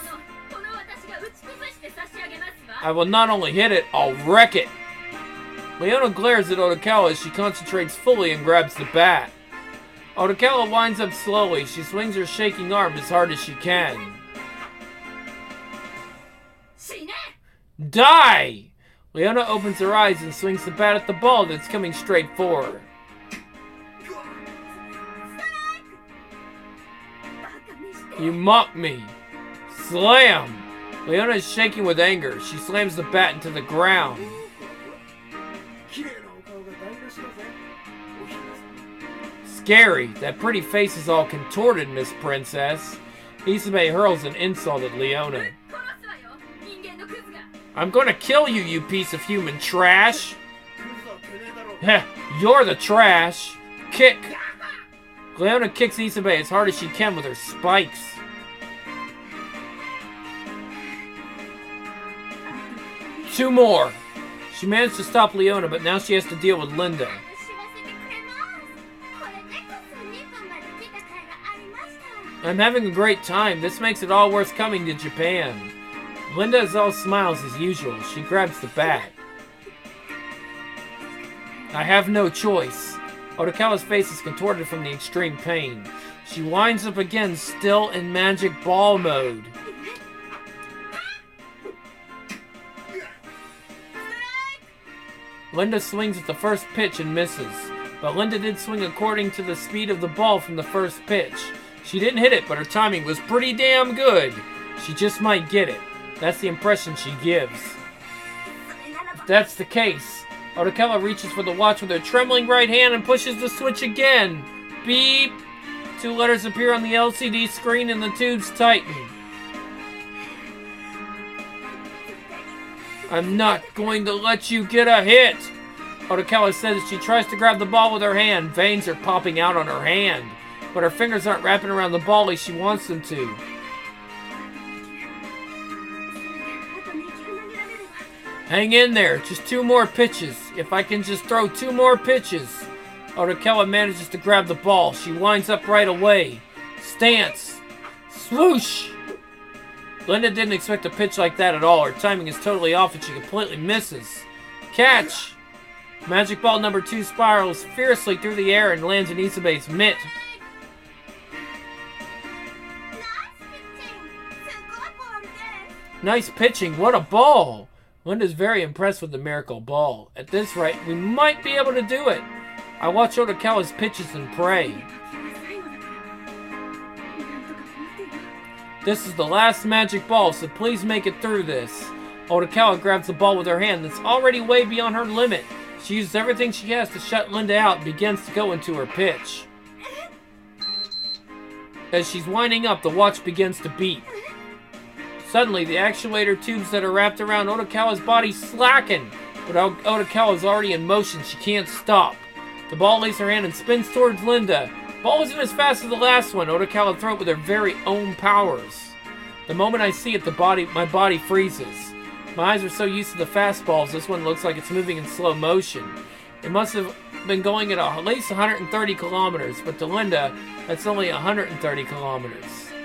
I will not only hit it, I'll wreck it. Leona glares at Odokawa as she concentrates fully and grabs the bat. Odokawa winds up slowly. She swings her shaking arm as hard as she can. Die! Leona opens her eyes and swings the bat at the ball that's coming straight for her. You mock me. Slam! Leona is shaking with anger. She slams the bat into the ground. Scary. That pretty face is all contorted, Miss Princess. Isobe hurls an insult at Leona. I'm gonna kill you, you piece of human trash. Heh, you're the trash. Kick. Leona kicks Isobe as hard as she can with her spikes. Two more. She managed to stop Leona, but now she has to deal with Linda. I'm having a great time. This makes it all worth coming to Japan. Linda is all smiles as usual. She grabs the bat. I have no choice. Odokawa's face is contorted from the extreme pain. She winds up again, still in magic ball mode. Linda swings at the first pitch and misses. But Linda did swing according to the speed of the ball from the first pitch. She didn't hit it, but her timing was pretty damn good. She just might get it. That's the impression she gives. If that's the case, Odokawa reaches for the watch with her trembling right hand and pushes the switch again. Beep! 2 letters appear on the LCD screen and the tubes tighten. I'm not going to let you get a hit! Odokawa says as she tries to grab the ball with her hand. Veins are popping out on her hand, but her fingers aren't wrapping around the ball like she wants them to. Hang in there, just 2 more pitches. If I can just throw 2 more pitches. Odokawa manages to grab the ball. She winds up right away. Stance. Swoosh! Linda didn't expect a pitch like that at all. Her timing is totally off and she completely misses. Catch! Magic ball number 2 spirals fiercely through the air and lands in Isobe's mitt. Nice pitching, what a ball! Linda's very impressed with the miracle ball. At this rate, we might be able to do it. I watch Odokawa's pitches and pray. This is the last magic ball, so please make it through this. Odokawa grabs the ball with her hand that's already way beyond her limit. She uses everything she has to shut Linda out and begins to go into her pitch. As she's winding up, the watch begins to beep. Suddenly, the actuator tubes that are wrapped around Odokawa's body slacken. But Odokawa is already in motion. She can't stop. The ball leaves her hand and spins towards Linda. The ball isn't as fast as the last one. Odokawa throws it with her very own powers. The moment I see it, my body freezes. My eyes are so used to the fastballs, this one looks like it's moving in slow motion. It must have been going at least 130 kilometers, but to Linda, that's only 130 kilometers.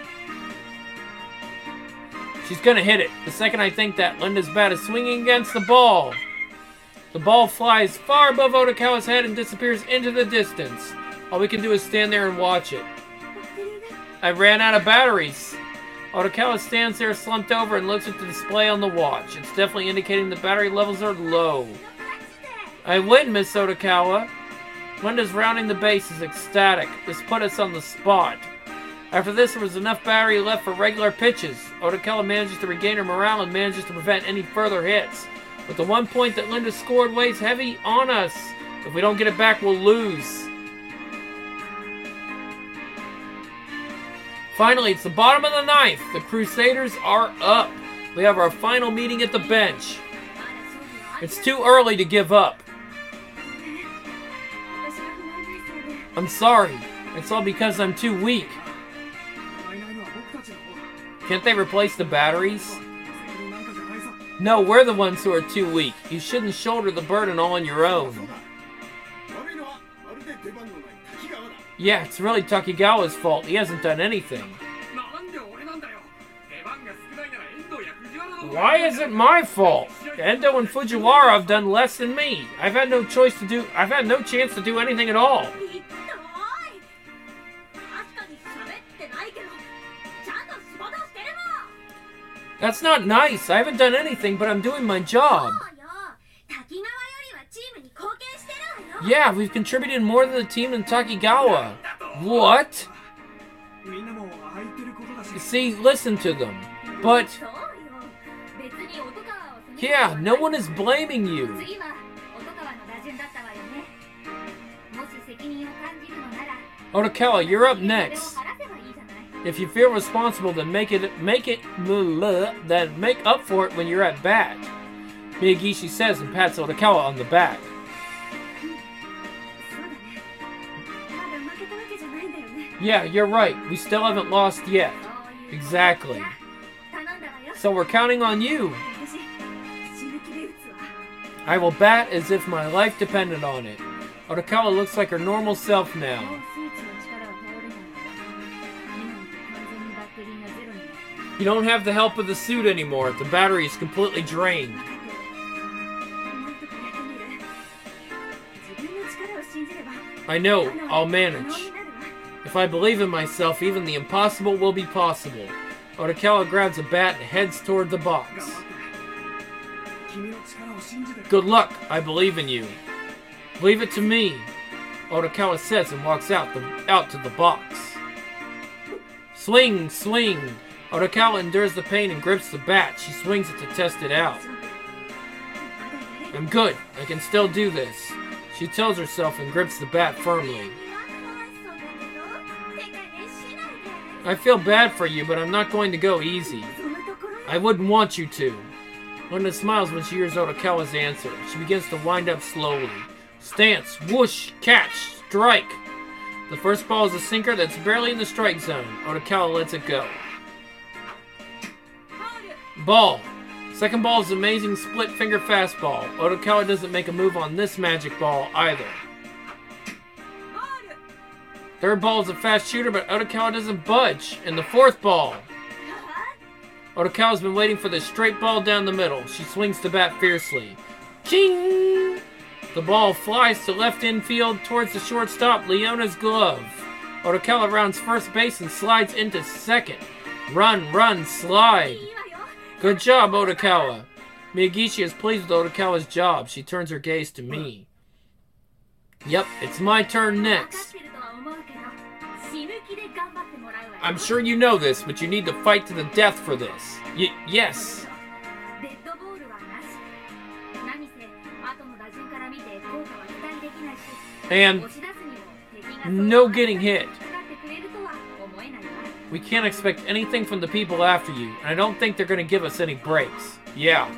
She's gonna hit it. The second I think that, Linda's bat is swinging against the ball. The ball flies far above Odokawa's head and disappears into the distance. All we can do is stand there and watch it. I ran out of batteries. Odokawa stands there slumped over and looks at the display on the watch. It's definitely indicating the battery levels are low. I win, Miss Odokawa. Linda's rounding the bases, ecstatic. This put us on the spot. After this, there was enough battery left for regular pitches. Odokawa manages to regain her morale and manages to prevent any further hits. But the 1 point that Linda scored weighs heavy on us. If we don't get it back, we'll lose. Finally, it's the bottom of the ninth. The Crusaders are up. We have our final meeting at the bench. It's too early to give up. I'm sorry. It's all because I'm too weak. Can't they replace the batteries? No, we're the ones who are too weak. You shouldn't shoulder the burden all on your own. Yeah, it's really Takigawa's fault. He hasn't done anything. Why is it my fault? Endo and Fujiwara have done less than me. I've had no chance to do anything at all. That's not nice. I haven't done anything, but I'm doing my job. Yeah, we've contributed more to the team than Takigawa. What? See, listen to them. But... yeah, no one is blaming you. Otokawa, you're up next. If you feel responsible, then make up for it when you're at bat. Miyagishi says and pats Otokawa on the back. Yeah, you're right. We still haven't lost yet. Exactly. So we're counting on you. I will bat as if my life depended on it. Otokawa looks like her normal self now. You don't have the help of the suit anymore. The battery is completely drained. I know. I'll manage. If I believe in myself, even the impossible will be possible. Otokawa grabs a bat and heads toward the box. Good luck. I believe in you. Leave it to me, Otokawa says and walks out to the box. Swing, swing. Otokawa endures the pain and grips the bat. She swings it to test it out. I'm good. I can still do this. She tells herself and grips the bat firmly. I feel bad for you, but I'm not going to go easy. I wouldn't want you to. Linda smiles when she hears Otokawa's answer. She begins to wind up slowly. Stance, whoosh, catch, strike. The first ball is a sinker that's barely in the strike zone. Otokawa lets it go. Ball. Second ball is an amazing split finger fastball. Otokawa doesn't make a move on this magic ball either. Third ball is a fast shooter, but Otokawa doesn't budge. And the fourth ball. Otokawa's been waiting for this straight ball down the middle. She swings the bat fiercely. Ching! The ball flies to left infield towards the shortstop, Leona's glove. Otokawa rounds first base and slides into second. Run, run, slide. Good job, Otokawa. Miyagishi is pleased with Otokawa's job. She turns her gaze to me. Yep, it's my turn next. I'm sure you know this, but you need to fight to the death for this. Yes. And no getting hit. We can't expect anything from the people after you, and I don't think they're going to give us any breaks. Yeah.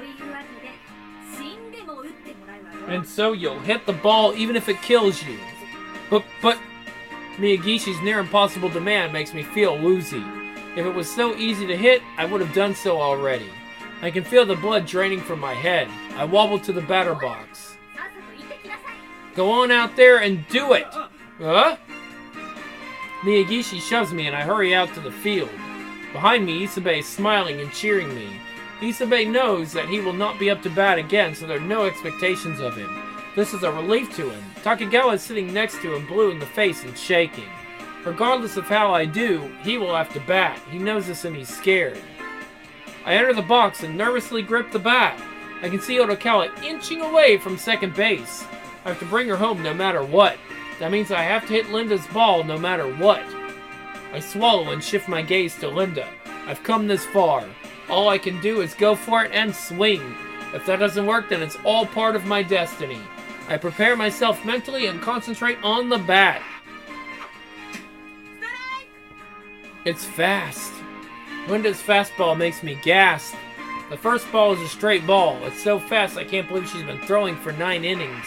And so you'll hit the ball even if it kills you. But Miyagishi's near impossible demand makes me feel woozy. If it was so easy to hit, I would have done so already. I can feel the blood draining from my head. I wobble to the batter box. Go on out there and do it! Huh? Miyagishi shoves me and I hurry out to the field. Behind me, Isobe is smiling and cheering me. Isobe knows that he will not be up to bat again, so there are no expectations of him. This is a relief to him. Takigawa is sitting next to him, blue in the face and shaking. Regardless of how I do, he will have to bat. He knows this and he's scared. I enter the box and nervously grip the bat. I can see Otokawa inching away from second base. I have to bring her home no matter what. That means I have to hit Linda's ball no matter what. I swallow and shift my gaze to Linda. I've come this far. All I can do is go for it and swing. If that doesn't work, then it's all part of my destiny. I prepare myself mentally and concentrate on the bat. It's fast. Linda's fastball makes me gasp. The first ball is a straight ball. It's so fast I can't believe she's been throwing for 9 innings.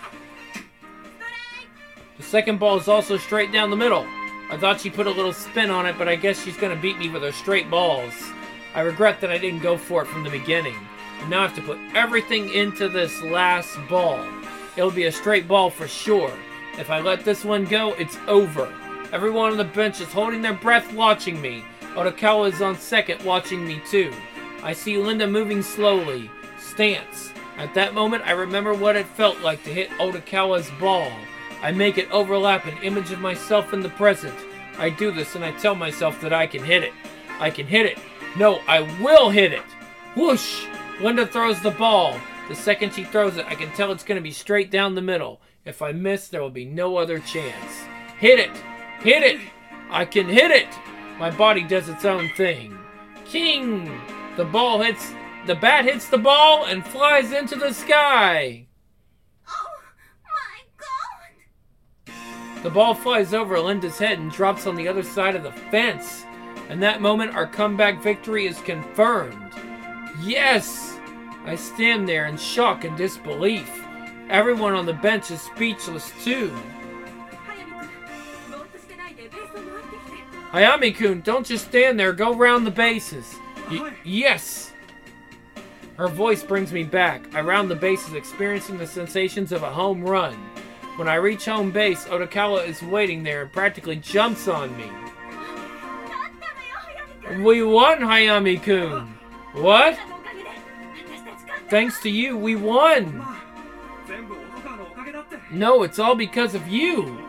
The second ball is also straight down the middle. I thought she put a little spin on it, but I guess she's going to beat me with her straight balls. I regret that I didn't go for it from the beginning. And now I have to put everything into this last ball. It'll be a straight ball for sure. If I let this one go, it's over. Everyone on the bench is holding their breath watching me. Otokawa is on second watching me too. I see Linda moving slowly. Stance. At that moment, I remember what it felt like to hit Otokawa's ball. I make it overlap an image of myself in the present. I do this and I tell myself that I can hit it. I can hit it. No, I will hit it. Whoosh! Linda throws the ball. The second she throws it, I can tell it's going to be straight down the middle. If I miss, there will be no other chance. Hit it! Hit it! I can hit it! My body does its own thing. King! The bat hits the ball and flies into the sky. Oh my god! The ball flies over Linda's head and drops on the other side of the fence. In that moment, our comeback victory is confirmed. Yes! I stand there in shock and disbelief. Everyone on the bench is speechless too. Hayami-kun, don't just stand there. Go round the bases. Yes! Her voice brings me back. I round the bases, experiencing the sensations of a home run. When I reach home base, Otokawa is waiting there and practically jumps on me. We won, Hayami-kun! What? Thanks to you, we won! No, it's all because of you!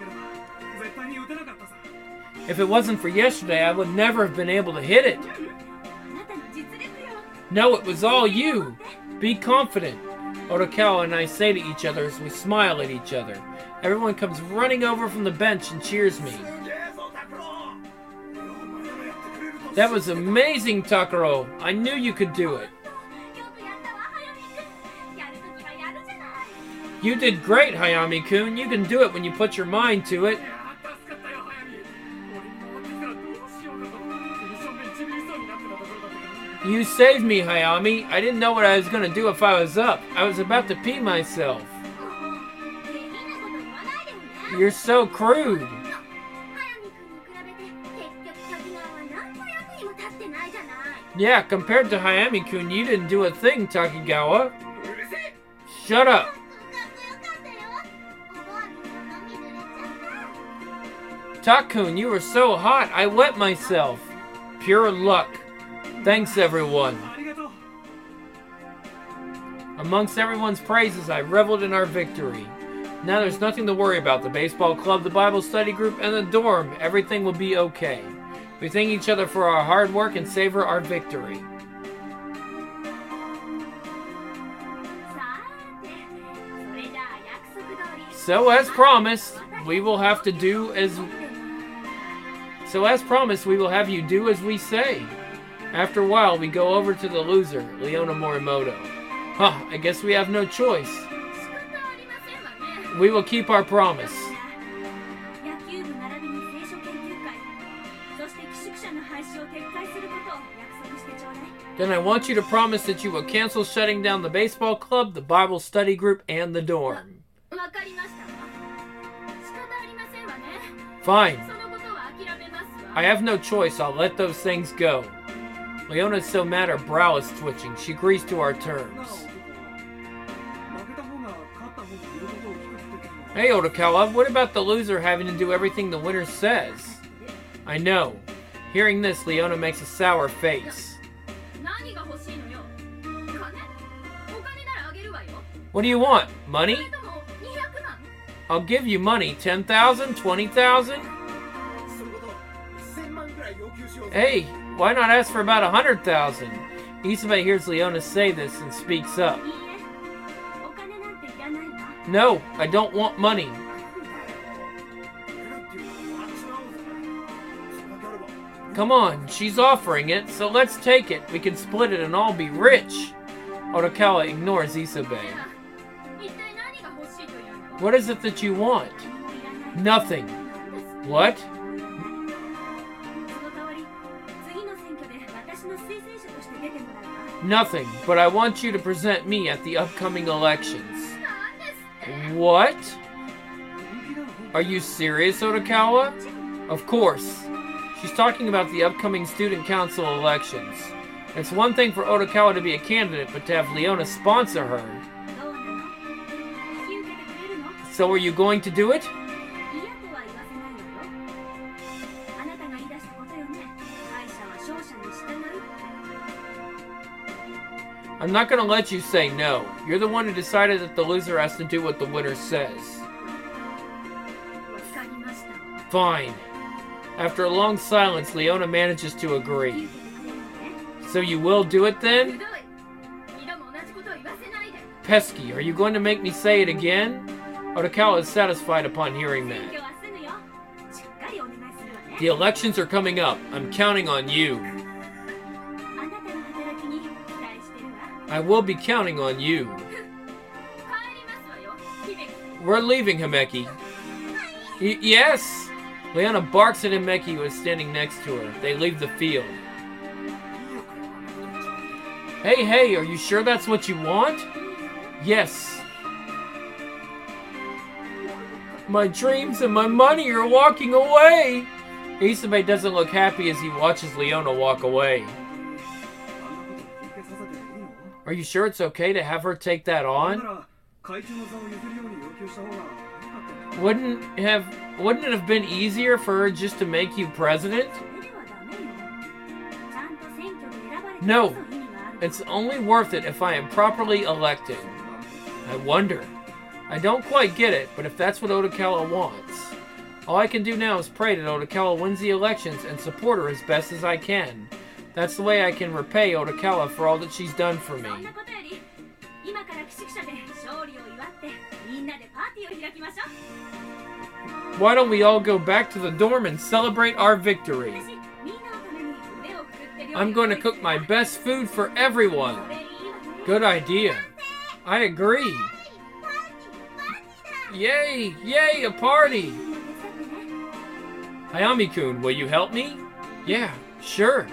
If it wasn't for yesterday, I would never have been able to hit it. No, it was all you. Be confident. Otokawa and I say to each other as we smile at each other. Everyone comes running over from the bench and cheers me. That was amazing, Takaro. I knew you could do it. You did great, Hayami-kun. You can do it when you put your mind to it. You saved me, Hayami. I didn't know what I was going to do if I was up. I was about to pee myself. You're so crude. Yeah, compared to Hayami-kun, you didn't do a thing, Takigawa. Shut up. Tak-kun, you were so hot, I wet myself. Pure luck. Thanks, everyone. Amongst everyone's praises, I reveled in our victory. Now there's nothing to worry about. The baseball club, the Bible study group, and the dorm. Everything will be okay. We thank each other for our hard work and savor our victory. So as promised, we will have you do as we say. After a while, we go over to the loser, Leona Morimoto. Huh, I guess we have no choice. We will keep our promise. Then I want you to promise that you will cancel shutting down the baseball club, the Bible study group, and the dorm. Fine. I have no choice. I'll let those things go. Leona's so mad her brow is twitching. She agrees to our terms. Hey, Otokawa, what about the loser having to do everything the winner says? I know. Hearing this, Leona makes a sour face. What do you want? Money? I'll give you money. 10,000? 20,000? Hey, why not ask for about 100,000? Isobe hears Leona say this and speaks up. No, I don't want money. Come on, she's offering it, so let's take it. We can split it and all be rich. Otokawa ignores Isobe. What is it that you want? Nothing. What? Nothing, but I want you to present me at the upcoming elections. What? Are you serious, Otokawa? Of course. She's talking about the upcoming student council elections. It's one thing for Otokawa to be a candidate, but to have Leona sponsor her. So are you going to do it? I'm not going to let you say no. You're the one who decided that the loser has to do what the winner says. Fine. After a long silence, Leona manages to agree. So you will do it then? Pesky, are you going to make me say it again? Otokawa is satisfied upon hearing that. The elections are coming up. I'm counting on you. I will be counting on you. We're leaving, Himeki. Yes! Leona barks at Himeki, who is standing next to her. They leave the field. Hey, are you sure that's what you want? Yes. My dreams and my money are walking away! Isobe doesn't look happy as he watches Leona walk away. Are you sure it's okay to have her take that on? Wouldn't it have been easier for her just to make you president? No, it's only worth it if I am properly elected. I wonder. I don't quite get it, but if that's what Otokawa wants. All I can do now is pray that Otokawa wins the elections and support her as best as I can. That's the way I can repay Otokawa for all that she's done for me. Why don't we all go back to the dorm and celebrate our victory? I'm going to cook my best food for everyone. Good idea. I agree. Yay, a party. Hayami-kun, will you help me? Yeah, sure.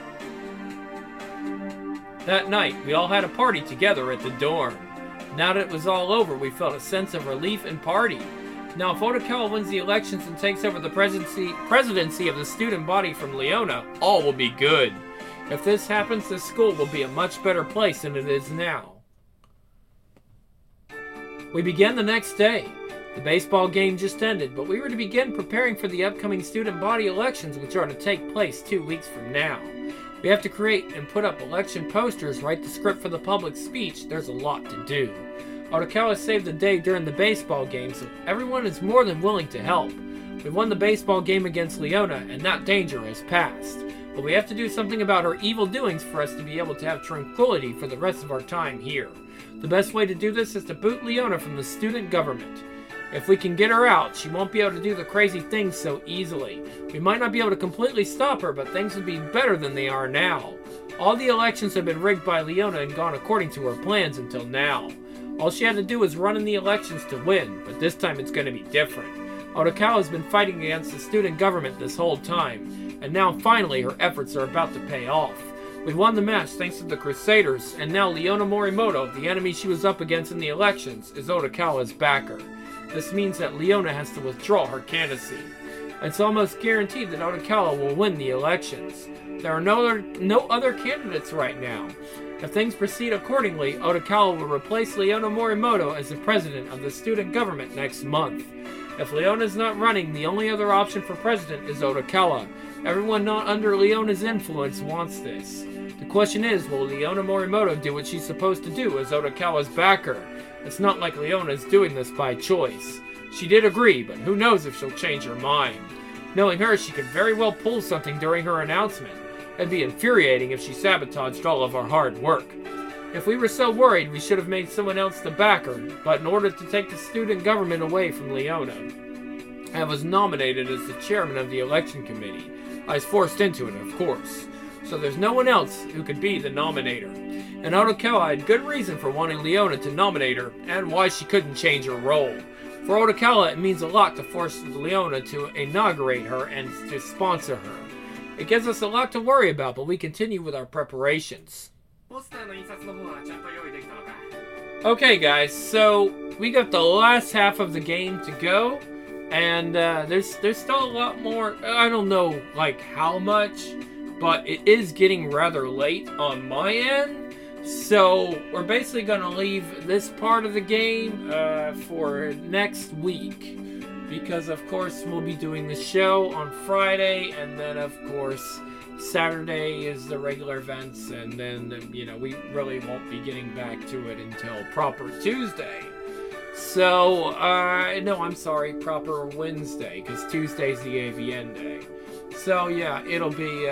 That night, we all had a party together at the dorm. Now that it was all over, we felt a sense of relief and party. Now, if Otokawa wins the elections and takes over the presidency of the student body from Leona, all will be good. If this happens, this school will be a much better place than it is now. We began the next day. The baseball game just ended, but we were to begin preparing for the upcoming student body elections, which are to take place 2 weeks from now. We have to create and put up election posters, write the script for the public speech. There's a lot to do. Otokawa saved the day during the baseball game, so everyone is more than willing to help. We won the baseball game against Leona, and that danger has passed. But we have to do something about her evil doings for us to be able to have tranquility for the rest of our time here. The best way to do this is to boot Leona from the student government. If we can get her out, she won't be able to do the crazy things so easily. We might not be able to completely stop her, but things would be better than they are now. All the elections have been rigged by Leona and gone according to her plans until now. All she had to do was run in the elections to win, but this time it's going to be different. Otokawa has been fighting against the student government this whole time, and now finally her efforts are about to pay off. We won the match thanks to the Crusaders, and now Leona Morimoto, the enemy she was up against in the elections, is Otokawa's backer. This means that Leona has to withdraw her candidacy. It's almost guaranteed that Otokawa will win the elections. There are no other candidates right now. If things proceed accordingly, Otokawa will replace Leona Morimoto as the president of the student government next month. If Leona is not running, the only other option for president is Otokawa. Everyone not under Leona's influence wants this. The question is, will Leona Morimoto do what she's supposed to do as Otokawa's backer? It's not like Leona is doing this by choice. She did agree, but who knows if she'll change her mind. Knowing her, she could very well pull something during her announcement. It'd be infuriating if she sabotaged all of our hard work. If we were so worried, we should have made someone else the backer, but in order to take the student government away from Leona, I was nominated as the chairman of the election committee. I was forced into it, of course. So there's no one else who could be the nominator. And Otokawa had good reason for wanting Leona to nominate her, and why she couldn't change her role. For Otokawa, it means a lot to force Leona to inaugurate her and to sponsor her. It gives us a lot to worry about, but we continue with our preparations. Okay, guys, so we got the last half of the game to go, and there's still a lot more. I don't know, like, how much, but it is getting rather late on my end. So we're basically going to leave this part of the game for next week. Because, of course, we'll be doing the show on Friday. And then, of course, Saturday is the regular events. And then, you know, we really won't be getting back to it until proper Tuesday. So, no, I'm sorry, proper Wednesday. Because Tuesday's the AVN day. So, yeah, it'll be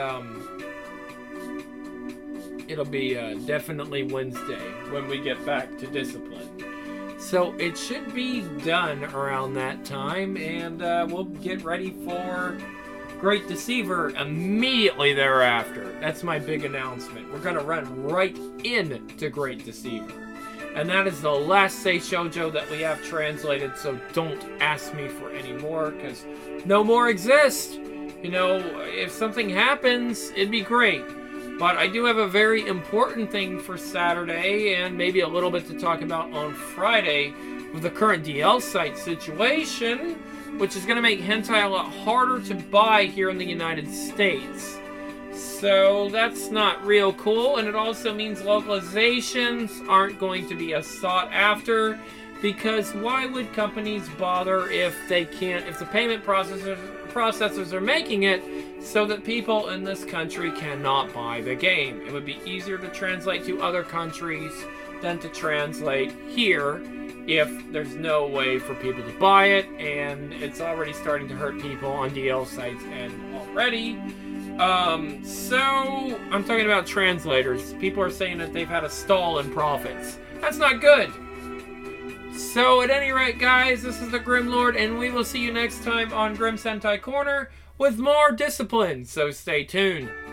definitely Wednesday when we get back to Discipline. So it should be done around that time, and we'll get ready for Great Deceiver immediately thereafter. That's my big announcement. We're going to run right into Great Deceiver. And that is the last Seishoujo that we have translated, so don't ask me for any more, because no more exist. You know, if something happens, it'd be great. But I do have a very important thing for Saturday, and maybe a little bit to talk about on Friday with the current DL site situation, which is going to make hentai a lot harder to buy here in the United States. So that's not real cool, and it also means localizations aren't going to be as sought after, because why would companies bother if the payment processors are making it so that people in this country cannot buy the game? It would be easier to translate to other countries than to translate here if there's no way for people to buy it, and it's already starting to hurt people on DL sites and already. So I'm talking about translators. People are saying that they've had a stall in profits. That's not good. So at any rate, guys, this is the Grimlord, and we will see you next time on Grim Sentai Corner with more Discipline, so stay tuned.